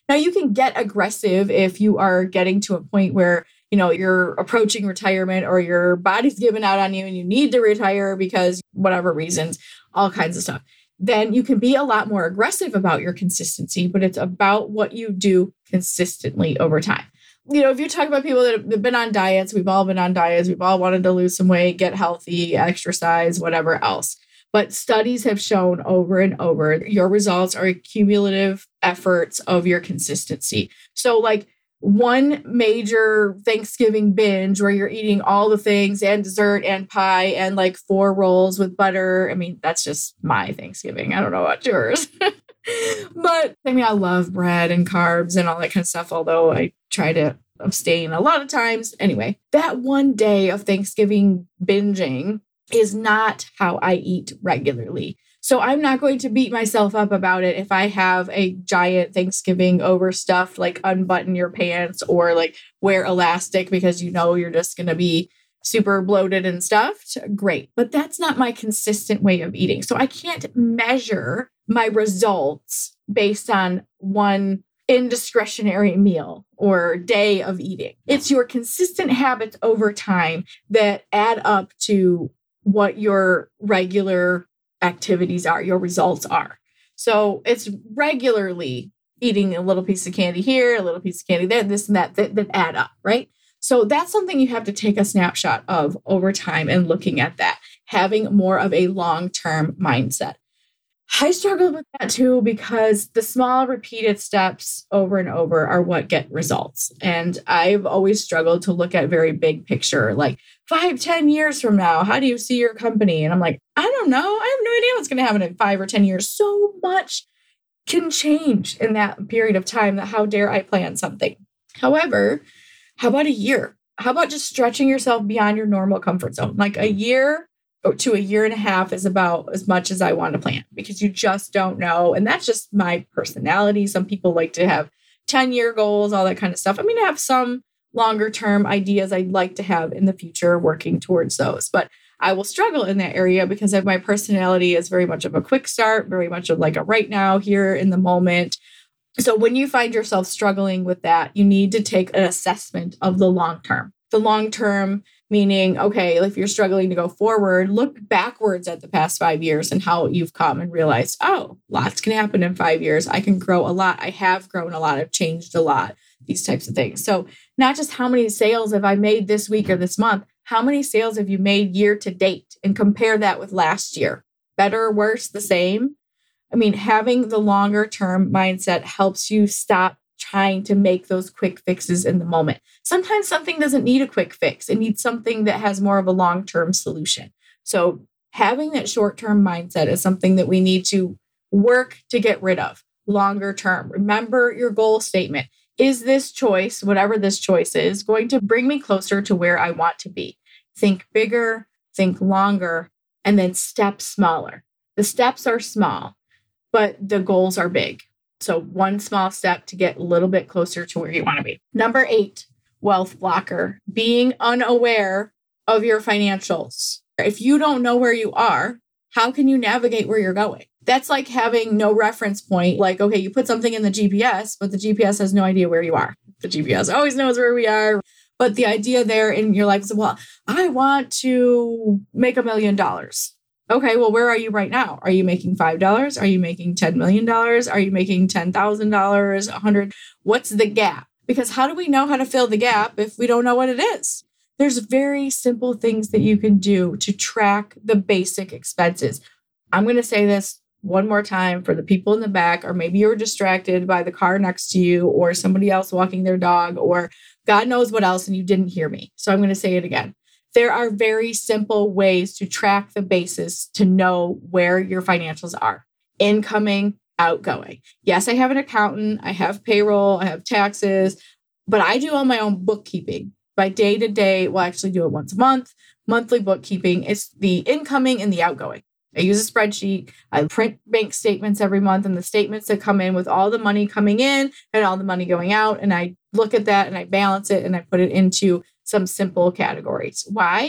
S1: Now you can get aggressive if you are getting to a point where, you know, you're approaching retirement or your body's giving out on you and you need to retire because whatever reasons, all kinds of stuff. Then you can be a lot more aggressive about your consistency, but it's about what you do consistently over time. You know, if you talk about people that have been on diets, we've all been on diets. We've all wanted to lose some weight, get healthy, exercise, whatever else. But studies have shown over and over, your results are cumulative efforts of your consistency. So like one major Thanksgiving binge where you're eating all the things and dessert and pie and like four rolls with butter. I mean, that's just my Thanksgiving. I don't know about yours. But I mean, I love bread and carbs and all that kind of stuff, although I try to abstain a lot of times. Anyway, that one day of Thanksgiving binging is not how I eat regularly. So I'm not going to beat myself up about it if I have a giant Thanksgiving overstuffed, like unbutton your pants or like wear elastic because you know you're just going to be super bloated and stuffed. Great. But that's not my consistent way of eating. So I can't measure my results based on one indiscretionary meal or day of eating. It's your consistent habits over time that add up to what your regular activities are, your results are. So it's regularly eating a little piece of candy here, a little piece of candy there, this and that, that, that add up, right? So that's something you have to take a snapshot of over time and looking at that, having more of a long-term mindset. I struggled with that too, because the small repeated steps over and over are what get results. And I've always struggled to look at very big picture, like five, ten years from now, how do you see your company? And I'm like, I don't know. I have no idea what's going to happen in five or ten years. So much can change in that period of time that how dare I plan something? However, how about a year? How about just stretching yourself beyond your normal comfort zone? Like a year to a year and a half is about as much as I want to plan, because you just don't know. And that's just my personality. Some people like to have ten year goals, all that kind of stuff. I mean, I have some longer term ideas I'd like to have in the future working towards those, but I will struggle in that area because of my personality is very much of a quick start, very much of like a right now, here in the moment. So when you find yourself struggling with that, you need to take an assessment of the long term. The long term meaning, okay, if you're struggling to go forward, look backwards at the past five years and how you've come and realized, oh, lots can happen in five years. I can grow a lot. I have grown a lot. I've changed a lot, these types of things. So not just how many sales have I made this week or this month, how many sales have you made year to date, and compare that with last year. Better, worse, the same? I mean, having the longer term mindset helps you stop trying to make those quick fixes in the moment. Sometimes something doesn't need a quick fix. It needs something that has more of a long-term solution. So having that short-term mindset is something that we need to work to get rid of longer term. Remember your goal statement. Is this choice, whatever this choice is, going to bring me closer to where I want to be? Think bigger, think longer, and then step smaller. The steps are small, but the goals are big. So one small step to get a little bit closer to where you want to be. Number eight, wealth blocker, being unaware of your financials. If you don't know where you are, how can you navigate where you're going? That's like having no reference point. Like, okay, you put something in the G P S, but the G P S has no idea where you are. The G P S always knows where we are. But the idea there in your life is, well, I want to make a million dollars. Okay, well, where are you right now? Are you making five dollars? Are you making ten million dollars? Are you making ten thousand dollars, one hundred dollars? What's the gap? Because how do we know how to fill the gap if we don't know what it is? There's very simple things that you can do to track the basic expenses. I'm going to say this one more time for the people in the back, or maybe you're distracted by the car next to you or somebody else walking their dog or God knows what else, and you didn't hear me. So I'm going to say it again. There are very simple ways to track the basis to know where your financials are. Incoming, outgoing. Yes, I have an accountant. I have payroll. I have taxes, but I do all my own bookkeeping by day to day. We'll actually do it once a month. Monthly bookkeeping. It's the incoming and the outgoing. I use a spreadsheet. I print bank statements every month and the statements that come in with all the money coming in and all the money going out. And I look at that and I balance it and I put it into some simple categories. Why?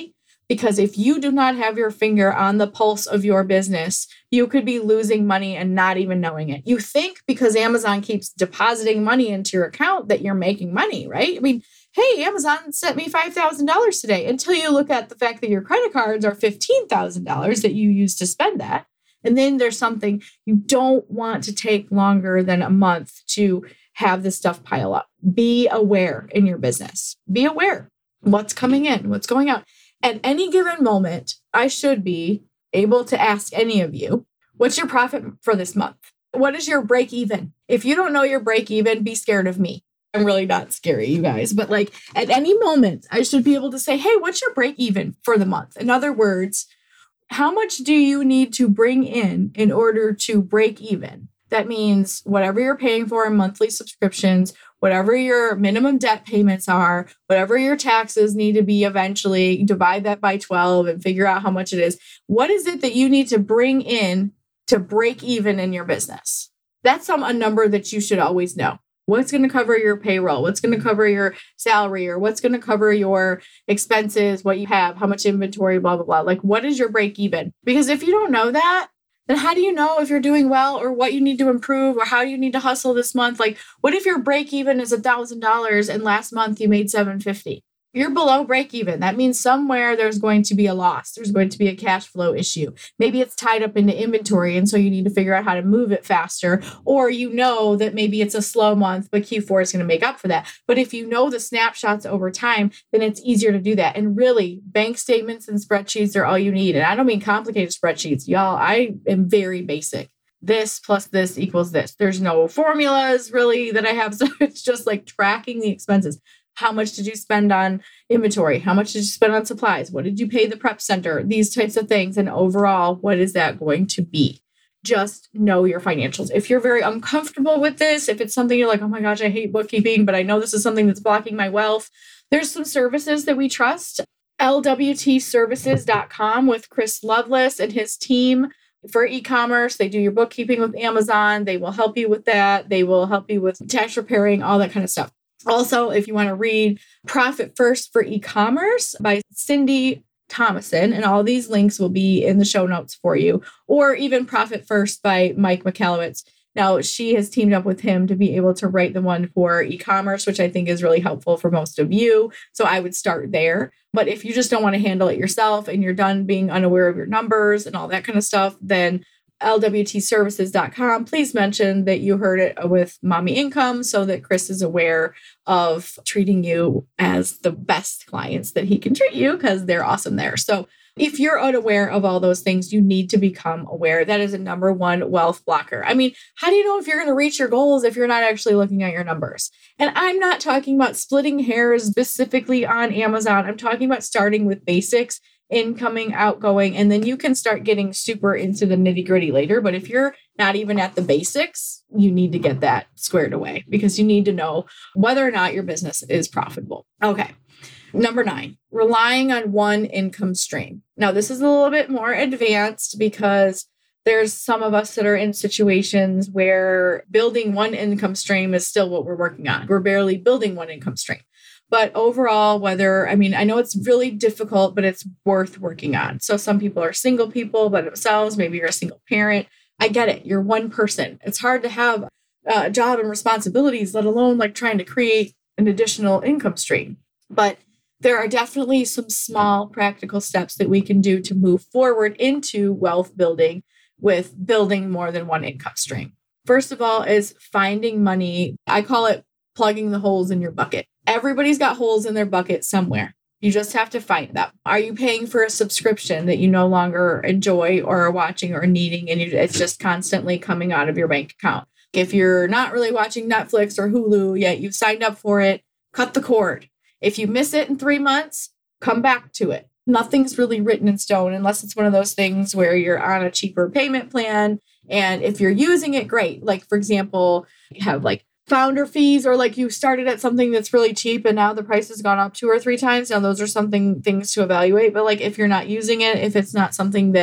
S1: Because if you do not have your finger on the pulse of your business, you could be losing money and not even knowing it. You think because Amazon keeps depositing money into your account that you're making money, right? I mean, hey, Amazon sent me five thousand dollars today, until you look at the fact that your credit cards are fifteen thousand dollars that you use to spend that. And then there's something you don't want to take longer than a month to have this stuff pile up. Be aware in your business. Be aware what's coming in, what's going out. At any given moment, I should be able to ask any of you, what's your profit for this month? What is your break even? If you don't know your break even, be scared of me. I'm really not scary, you guys. But like at any moment, I should be able to say, hey, what's your break even for the month? In other words, how much do you need to bring in in order to break even? That means whatever you're paying for in monthly subscriptions, whatever your minimum debt payments are, whatever your taxes need to be eventually, divide that by twelve and figure out how much it is. What is it that you need to bring in to break even in your business? That's some a number that you should always know. What's going to cover your payroll? What's going to cover your salary? Or what's going to cover your expenses, what you have, how much inventory, blah, blah, blah. Like, what is your break even? Because if you don't know that, then how do you know if you're doing well or what you need to improve or how you need to hustle this month? Like, what if your break even is one thousand dollars and last month you made seven hundred fifty dollars? You're below break even. That means somewhere there's going to be a loss. There's going to be a cash flow issue. Maybe it's tied up into inventory, and so you need to figure out how to move it faster. Or you know that maybe it's a slow month, but Q four is going to make up for that. But if you know the snapshots over time, then it's easier to do that. And really, bank statements and spreadsheets are all you need. And I don't mean complicated spreadsheets. Y'all, I am very basic. This plus this equals this. There's no formulas really that I have. So it's just like tracking the expenses. How much did you spend on inventory? How much did you spend on supplies? What did you pay the prep center? These types of things. And overall, what is that going to be? Just know your financials. If you're very uncomfortable with this, if it's something you're like, oh my gosh, I hate bookkeeping, but I know this is something that's blocking my wealth, there's some services that we trust. L W T services dot com with Chris Loveless and his team for e-commerce. They do your bookkeeping with Amazon. They will help you with that. They will help you with tax preparing, all that kind of stuff. Also, if you want to read Profit First for E-commerce by Cindy Thomason, and all these links will be in the show notes for you, or even Profit First by Mike Michalowicz. Now, she has teamed up with him to be able to write the one for e-commerce, which I think is really helpful for most of you. So I would start there. But if you just don't want to handle it yourself and you're done being unaware of your numbers and all that kind of stuff, then L W T services dot com, please mention that you heard it with Mommy Income so that Chris is aware of treating you as the best clients that he can treat you, because they're awesome there. So if you're unaware of all those things, you need to become aware. That is a number one wealth blocker. I mean, how do you know if you're going to reach your goals if you're not actually looking at your numbers? And I'm not talking about splitting hairs specifically on Amazon. I'm talking about starting with basics, incoming, outgoing, and then you can start getting super into the nitty gritty later. But if you're not even at the basics, you need to get that squared away because you need to know whether or not your business is profitable. Okay. Number nine, relying on one income stream. Now, this is a little bit more advanced because there's some of us that are in situations where building one income stream is still what we're working on. We're barely building one income stream. But overall, whether, I mean, I know it's really difficult, but it's worth working on. So some people are single people by themselves. Maybe you're a single parent. I get it. You're one person. It's hard to have a job and responsibilities, let alone like trying to create an additional income stream. But there are definitely some small practical steps that we can do to move forward into wealth building with building more than one income stream. First of all is finding money. I call it plugging the holes in your bucket. Everybody's got holes in their bucket somewhere. You just have to find them. Are you paying for a subscription that you no longer enjoy or are watching or needing, and you, it's just constantly coming out of your bank account? If you're not really watching Netflix or Hulu yet, you've signed up for it, cut the cord. If you miss it in three months, come back to it. Nothing's really written in stone unless it's one of those things where you're on a cheaper payment plan. And if you're using it, great. Like, for example, you have like founder fees, or like you started at something that's really cheap and now the price has gone up two or three times. Now, those are something things to evaluate. But like if you're not using it, if it's not something that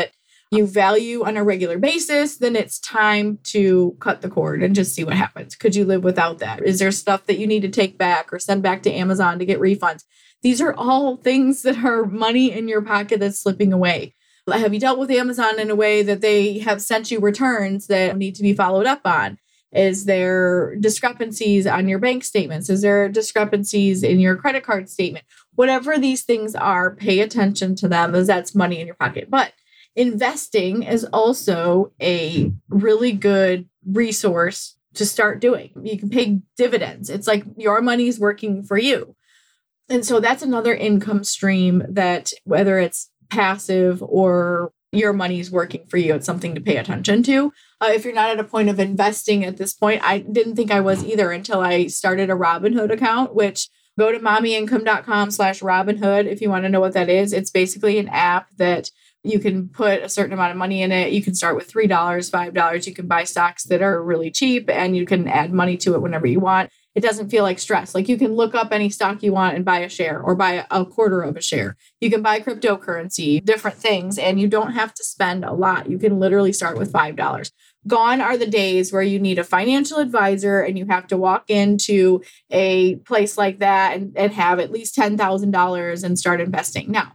S1: you value on a regular basis, then it's time to cut the cord and just see what happens. Could you live without that? Is there stuff that you need to take back or send back to Amazon to get refunds? These are all things that are money in your pocket that's slipping away. Have you dealt with Amazon in a way that they have sent you returns that need to be followed up on? Is there discrepancies on your bank statements? Is there discrepancies in your credit card statement? Whatever these things are, pay attention to them, as that's money in your pocket. But investing is also a really good resource to start doing. You can pay dividends. It's like your money's working for you. And so that's another income stream that, whether it's passive or your money's working for you, it's something to pay attention to. Uh, if you're not at a point of investing at this point, I didn't think I was either until I started a Robinhood account, which go to mommyincome.com slash Robinhood if you want to know what that is. It's basically an app that you can put a certain amount of money in it. You can start with three dollars, five dollars. You can buy stocks that are really cheap and you can add money to it whenever you want. It doesn't feel like stress. Like you can look up any stock you want and buy a share or buy a quarter of a share. You can buy cryptocurrency, different things, and you don't have to spend a lot. You can literally start with five dollars. Gone are the days where you need a financial advisor and you have to walk into a place like that and, and have at least ten thousand dollars and start investing. Now,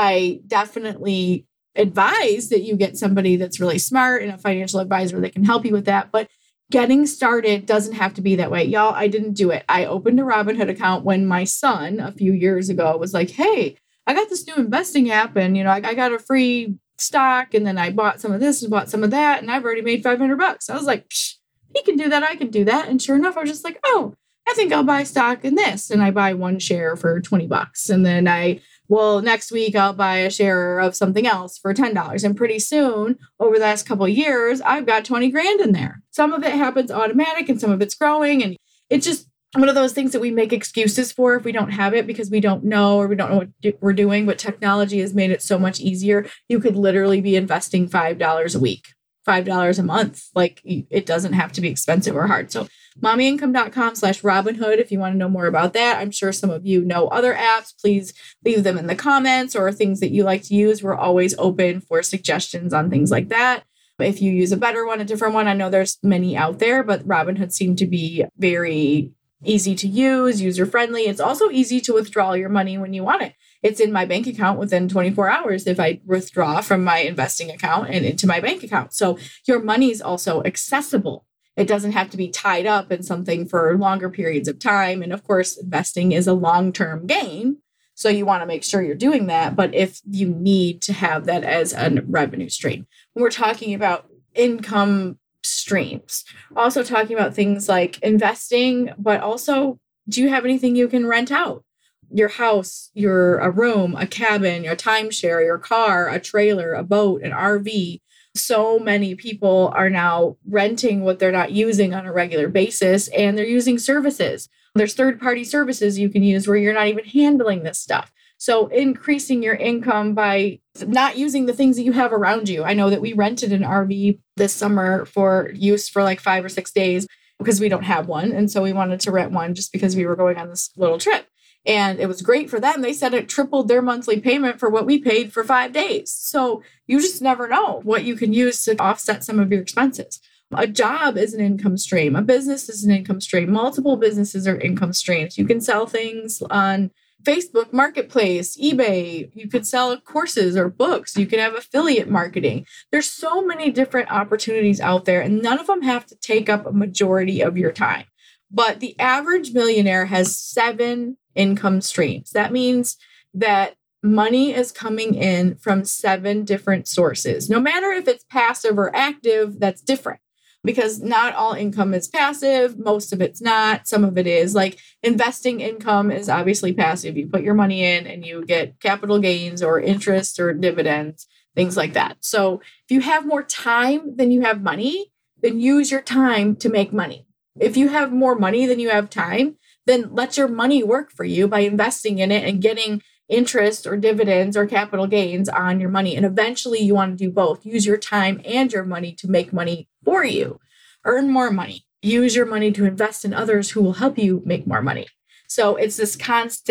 S1: I definitely advise that you get somebody that's really smart and a financial advisor that can help you with that. But getting started doesn't have to be that way. Y'all, I didn't do it. I opened a Robinhood account when my son a few years ago was like, hey, I got this new investing app and, you know, I, I got a free stock and then I bought some of this and bought some of that and I've already made five hundred bucks. I was like, Psh, he can do that. I can do that. And sure enough, I was just like, oh, I think I'll buy stock in this. And I buy one share for twenty bucks. And then I, well, next week I'll buy a share of something else for ten dollars. And pretty soon, over the last couple of years, I've got twenty grand in there. Some of it happens automatic and some of it's growing. And it's just one of those things that we make excuses for if we don't have it because we don't know or we don't know what we're doing. But technology has made it so much easier. You could literally be investing five dollars a week, five dollars a month. Like it doesn't have to be expensive or hard. So mommyincome.com slash Robinhood if you want to know more about that. I'm sure some of you know other apps. Please leave them in the comments or things that you like to use. We're always open for suggestions on things like that. If you use a better one, a different one, I know there's many out there, but Robinhood seemed to be very easy to use, user-friendly. It's also easy to withdraw your money when you want it. It's in my bank account within twenty-four hours if I withdraw from my investing account and into my bank account. So your money is also accessible. It doesn't have to be tied up in something for longer periods of time. And of course, investing is a long-term gain. So you want to make sure you're doing that. But if you need to have that as a revenue stream, when we're talking about income streams, also talking about things like investing, but also, do you have anything you can rent out? Your house, your a room, a cabin, your timeshare, your car, a trailer, a boat, an R V. So many people are now renting what they're not using on a regular basis, and they're using services. There's third-party services you can use where you're not even handling this stuff. So increasing your income by not using the things that you have around you. I know that we rented an R V this summer for use for like five or six days because we don't have one. And so we wanted to rent one just because we were going on this little trip. And it was great for them. They said it tripled their monthly payment for what we paid for five days. So you just never know what you can use to offset some of your expenses. A job is an income stream. A business is an income stream. Multiple businesses are income streams. You can sell things on Facebook Marketplace, eBay. You could sell courses or books. You can have affiliate marketing. There's so many different opportunities out there, and none of them have to take up a majority of your time. But the average millionaire has seven income streams. That means that money is coming in from seven different sources. No matter if it's passive or active, that's different. Because not all income is passive. Most of it's not. Some of it is. Like investing income is obviously passive. You put your money in and you get capital gains or interest or dividends, things like that. So if you have more time than you have money, then use your time to make money. If you have more money than you have time, then let your money work for you by investing in it and getting interest or dividends or capital gains on your money. And eventually you want to do both. Use your time and your money to make money for you. Earn more money. Use your money to invest in others who will help you make more money. So it's this constant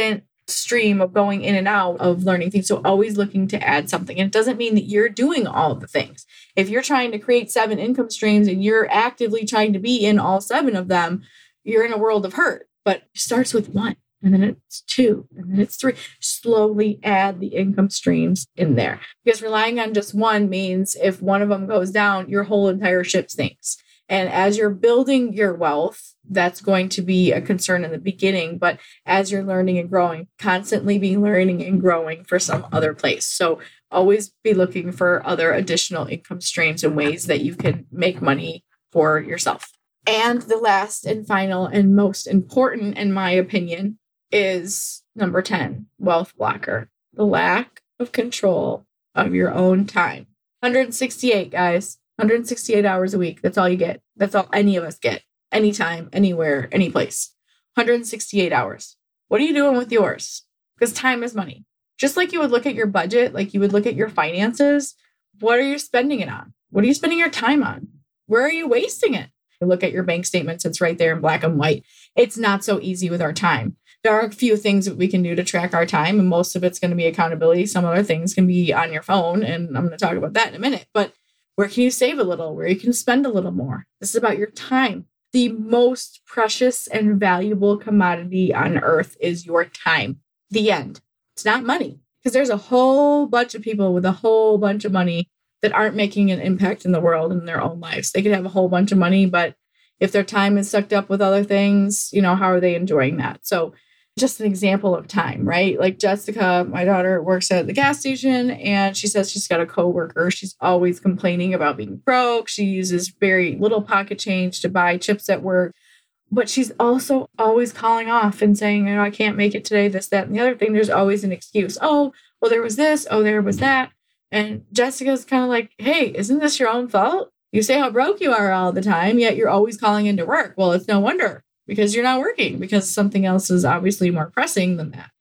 S1: stream of going in and out of learning things. So always looking to add something. And it doesn't mean that you're doing all of the things. If you're trying to create seven income streams and you're actively trying to be in all seven of them, you're in a world of hurt. But it starts with one, and then it's two, and then it's three. Slowly add the income streams in there. Because relying on just one means if one of them goes down, your whole entire ship sinks. And as you're building your wealth, that's going to be a concern in the beginning. But as you're learning and growing, constantly be learning and growing for some other place. So always be looking for other additional income streams and ways that you can make money for yourself. And the last and final and most important, in my opinion, is number ten, wealth blocker. The lack of control of your own time. one hundred sixty-eight, guys. one hundred sixty-eight hours a week. That's all you get. That's all any of us get. Anytime, anywhere, any place. one hundred sixty-eight hours. What are you doing with yours? Because time is money. Just like you would look at your budget, like you would look at your finances, what are you spending it on? What are you spending your time on? Where are you wasting it? You look at your bank statements, it's right there in black and white. It's not so easy with our time. There are a few things that we can do to track our time, and most of it's going to be accountability. Some other things can be on your phone, and I'm going to talk about that in a minute. But where can you save a little? Where you can spend a little more? This is about your time. The most precious and valuable commodity on earth is your time. The end. It's not money, because there's a whole bunch of people with a whole bunch of money that aren't making an impact in the world in their own lives. They could have a whole bunch of money, but if their time is sucked up with other things, you know, how are they enjoying that? So just an example of time, right? Like Jessica, my daughter, works at the gas station, and she says she's got a coworker. She's always complaining about being broke. She uses very little pocket change to buy chips at work. But she's also always calling off and saying, you know, I can't make it today, this, that, and the other thing. There's always an excuse. Oh, well, there was this. Oh, there was that. And Jessica's kind of like, hey, isn't this your own fault? You say how broke you are all the time, yet you're always calling into work. Well, it's no wonder, because you're not working, because something else is obviously more pressing than that.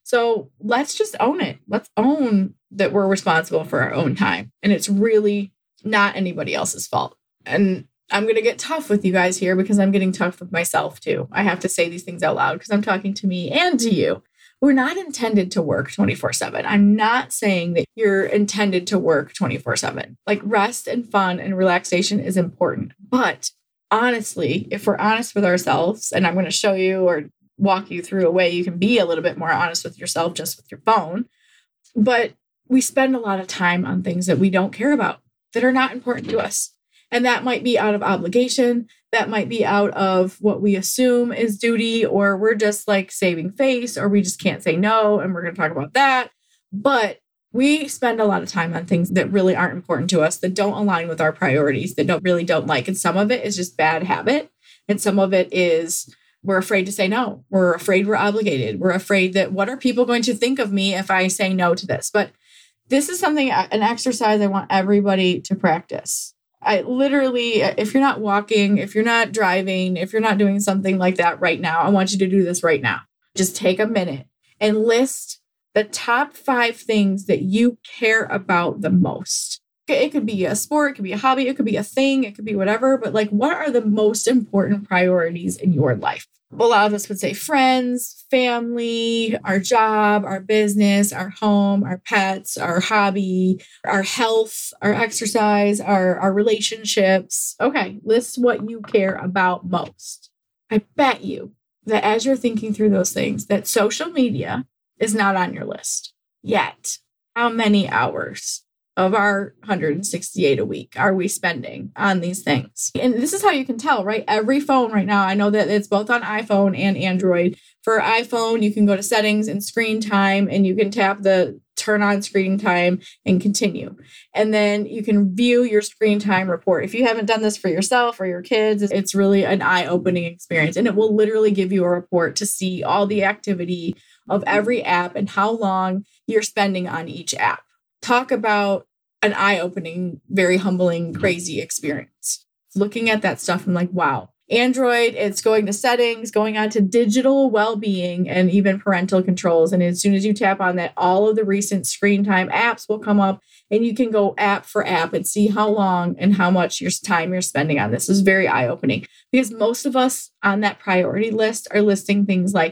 S1: So let's just own it. Let's own that we're responsible for our own time. And it's really not anybody else's fault. And I'm going to get tough with you guys here, because I'm getting tough with myself too. I have to say these things out loud because I'm talking to me and to you. We're not intended to work twenty-four seven. I'm not saying that you're intended to work twenty-four seven. Like, rest and fun and relaxation is important. But honestly, if we're honest with ourselves, and I'm going to show you or walk you through a way you can be a little bit more honest with yourself just with your phone, but we spend a lot of time on things that we don't care about, that are not important to us. And that might be out of obligation. That might be out of what we assume is duty, or we're just like saving face, or we just can't say no. And we're going to talk about that. But we spend a lot of time on things that really aren't important to us, that don't align with our priorities, that don't really don't like. And some of it is just bad habit. And some of it is we're afraid to say no. We're afraid we're obligated. We're afraid that what are people going to think of me if I say no to this? But this is something, an exercise I want everybody to practice. I literally, if you're not walking, if you're not driving, if you're not doing something like that right now, I want you to do this right now. Just take a minute and list the top five things that you care about the most. It could be a sport, it could be a hobby, it could be a thing, it could be whatever, but like, what are the most important priorities in your life? A lot of us would say friends, family, our job, our business, our home, our pets, our hobby, our health, our exercise, our, our relationships. Okay, list what you care about most. I bet you that as you're thinking through those things, that social media is not on your list yet. How many hours of our one hundred sixty-eight a week are we spending on these things? And this is how you can tell, right? Every phone right now, I know that it's both on iPhone and Android. For iPhone, you can go to settings and screen time, and you can tap the turn on screen time and continue. And then you can view your screen time report. If you haven't done this for yourself or your kids, it's really an eye-opening experience. And it will literally give you a report to see all the activity of every app and how long you're spending on each app. Talk about an eye-opening, very humbling, crazy experience. Looking at that stuff, I'm like, wow. Android, it's going to settings, going on to digital well-being, and even parental controls. And as soon as you tap on that, all of the recent screen time apps will come up, and you can go app for app and see how long and how much your time you're spending on this. Is very eye-opening, because most of us on that priority list are listing things like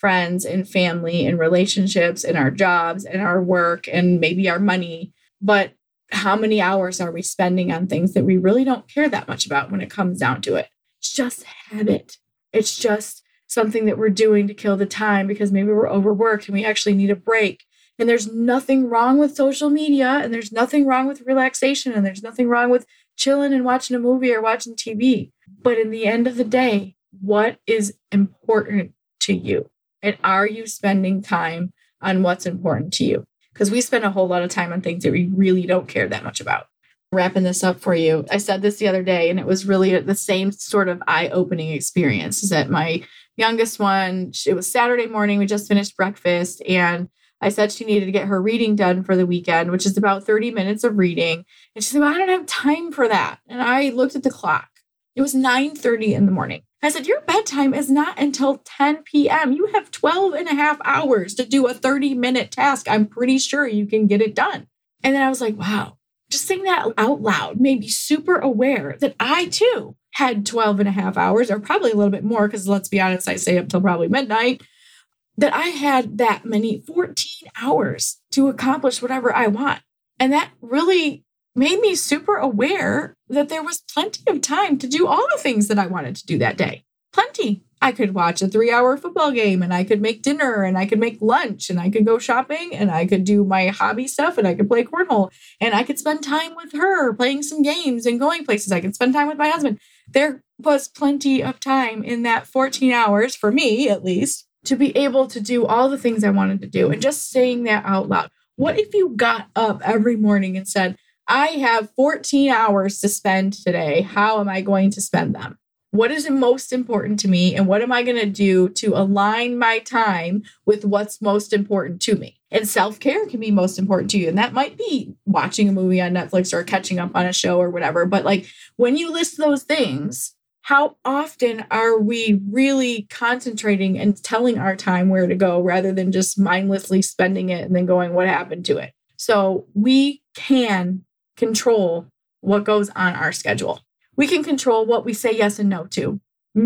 S1: friends and family and relationships and our jobs and our work and maybe our money. But how many hours are we spending on things that we really don't care that much about when it comes down to it? It's just habit. It's just something that we're doing to kill the time because maybe we're overworked and we actually need a break. And there's nothing wrong with social media, and there's nothing wrong with relaxation, and there's nothing wrong with chilling and watching a movie or watching T V. But in the end of the day, what is important to you? And are you spending time on what's important to you? Because we spend a whole lot of time on things that we really don't care that much about. Wrapping this up for you, I said this the other day, and it was really the same sort of eye-opening experience. Is that my youngest one, it was Saturday morning, we just finished breakfast, and I said she needed to get her reading done for the weekend, which is about thirty minutes of reading. And she said, well, I don't have time for that. And I looked at the clock. It was nine thirty in the morning. I said, your bedtime is not until ten p.m. You have twelve and a half hours to do a thirty minute task. I'm pretty sure you can get it done. And then I was like, wow, just saying that out loud made me super aware that I too had twelve and a half hours, or probably a little bit more, because let's be honest, I stay up till probably midnight, that I had that many fourteen hours to accomplish whatever I want. And that really made me super aware that there was plenty of time to do all the things that I wanted to do that day. Plenty. I could watch a three hour football game, and I could make dinner, and I could make lunch, and I could go shopping, and I could do my hobby stuff, and I could play cornhole, and I could spend time with her playing some games and going places. I could spend time with my husband. There was plenty of time in that fourteen hours, for me at least, to be able to do all the things I wanted to do. And just saying that out loud. What if you got up every morning and said, I have fourteen hours to spend today. How am I going to spend them? What is most important to me? And what am I going to do to align my time with what's most important to me? And self-care can be most important to you. And that might be watching a movie on Netflix or catching up on a show or whatever. But like when you list those things, how often are we really concentrating and telling our time where to go rather than just mindlessly spending it and then going, what happened to it? So we can control what goes on our schedule. We can control what we say yes and no to.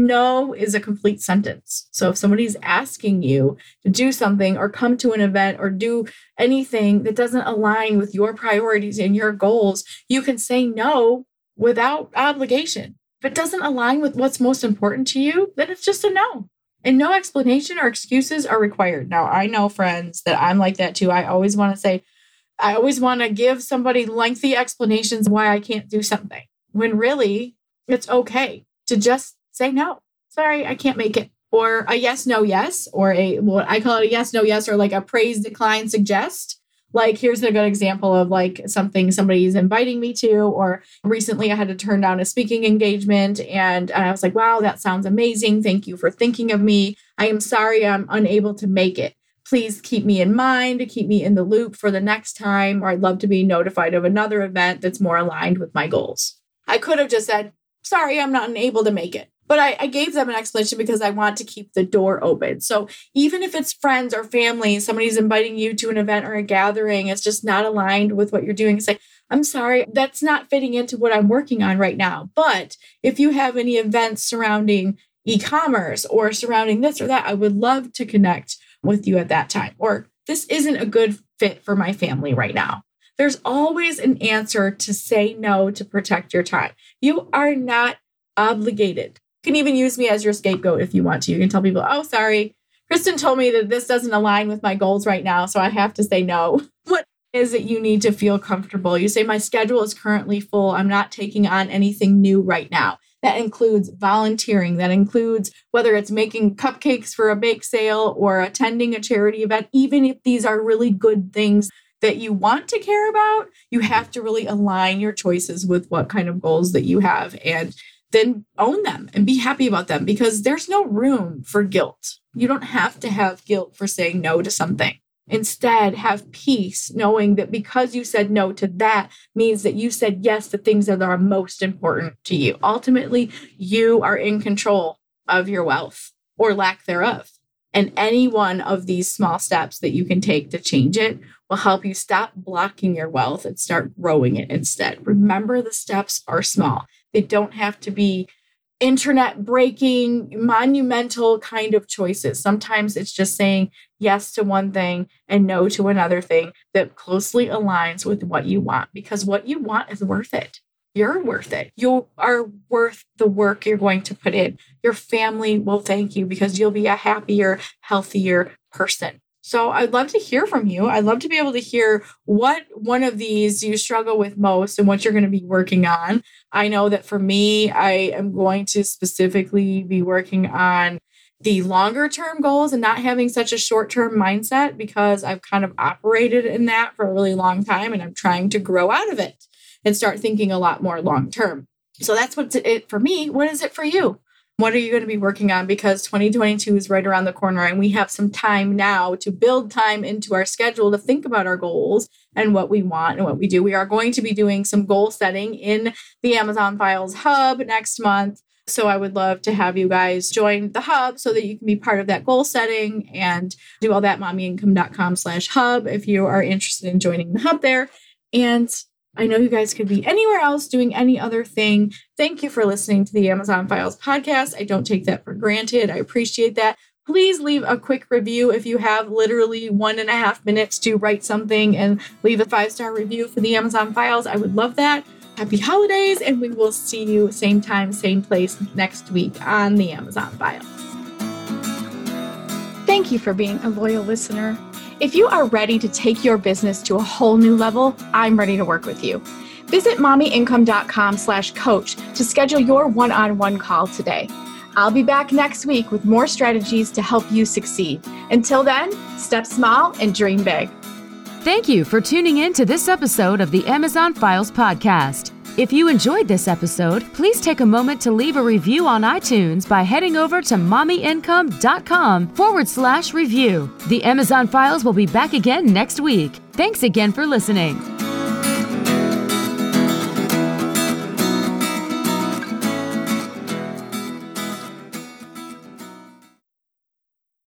S1: No is a complete sentence. So if somebody's asking you to do something or come to an event or do anything that doesn't align with your priorities and your goals, you can say no without obligation. If it doesn't align with what's most important to you, then it's just a no. And no explanation or excuses are required. Now, I know, friends, that I'm like that too. I always want to say, I always want to give somebody lengthy explanations why I can't do something, when really it's okay to just say no. Sorry, I can't make it. Or a yes, no, yes, or a, what I call it a yes, no, yes, or like a praise, decline, suggest. Like, here's a good example of like something somebody's inviting me to, or recently I had to turn down a speaking engagement and I was like, wow, that sounds amazing. Thank you for thinking of me. I am sorry I'm unable to make it. Please keep me in mind, keep me in the loop for the next time, or I'd love to be notified of another event that's more aligned with my goals. I could have just said, sorry, I'm not able to make it. But I, I gave them an explanation because I want to keep the door open. So even if it's friends or family, somebody's inviting you to an event or a gathering, it's just not aligned with what you're doing. It's like, I'm sorry, that's not fitting into what I'm working on right now. But if you have any events surrounding e-commerce or surrounding this or that, I would love to connect with you at that time. Or this isn't a good fit for my family right now. There's always an answer to say no to protect your time. You are not obligated. You can even use me as your scapegoat if you want to. You can tell people, oh, sorry, Kristen told me that this doesn't align with my goals right now, so I have to say no. What is it you need to feel comfortable? You say, my schedule is currently full. I'm not taking on anything new right now. That includes volunteering. That includes whether it's making cupcakes for a bake sale or attending a charity event. Even if these are really good things that you want to care about, you have to really align your choices with what kind of goals that you have, and then own them and be happy about them, because there's no room for guilt. You don't have to have guilt for saying no to something. Instead, have peace knowing that because you said no to that means that you said yes to things that are most important to you. Ultimately, you are in control of your wealth or lack thereof. And any one of these small steps that you can take to change it will help you stop blocking your wealth and start growing it instead. Remember, the steps are small. They don't have to be internet breaking, monumental kind of choices. Sometimes it's just saying yes to one thing and no to another thing that closely aligns with what you want, because what you want is worth it. You're worth it. You are worth the work you're going to put in. Your family will thank you because you'll be a happier, healthier person. So I'd love to hear from you. I'd love to be able to hear what one of these you struggle with most and what you're going to be working on. I know that for me, I am going to specifically be working on the longer term goals and not having such a short term mindset, because I've kind of operated in that for a really long time and I'm trying to grow out of it and start thinking a lot more long term. So that's what's it for me. What is it for you? What are you going to be working on? Because twenty twenty-two is right around the corner and we have some time now to build time into our schedule to think about our goals and what we want and what we do. We are going to be doing some goal setting in the Amazon Files Hub next month. So I would love to have you guys join the hub so that you can be part of that goal setting and do all that mommyincome.com slash hub if you are interested in joining the hub there. And I know you guys could be anywhere else doing any other thing. Thank you for listening to the Amazon Files podcast. I don't take that for granted. I appreciate that. Please leave a quick review if you have literally one and a half minutes to write something and leave a five-star review for the Amazon Files. I would love that. Happy holidays, and we will see you same time, same place next week on the Amazon Files. Thank you for being a loyal listener. If you are ready to take your business to a whole new level, I'm ready to work with you. Visit mommyincome.com slash coach to schedule your one-on-one call today. I'll be back next week with more strategies to help you succeed. Until then, step small and dream big.
S2: Thank you for tuning in to this episode of the Amazon Files podcast. If you enjoyed this episode, please take a moment to leave a review on iTunes by heading over to mommyincome.com forward slash review. The Amazon Files will be back again next week. Thanks again for listening.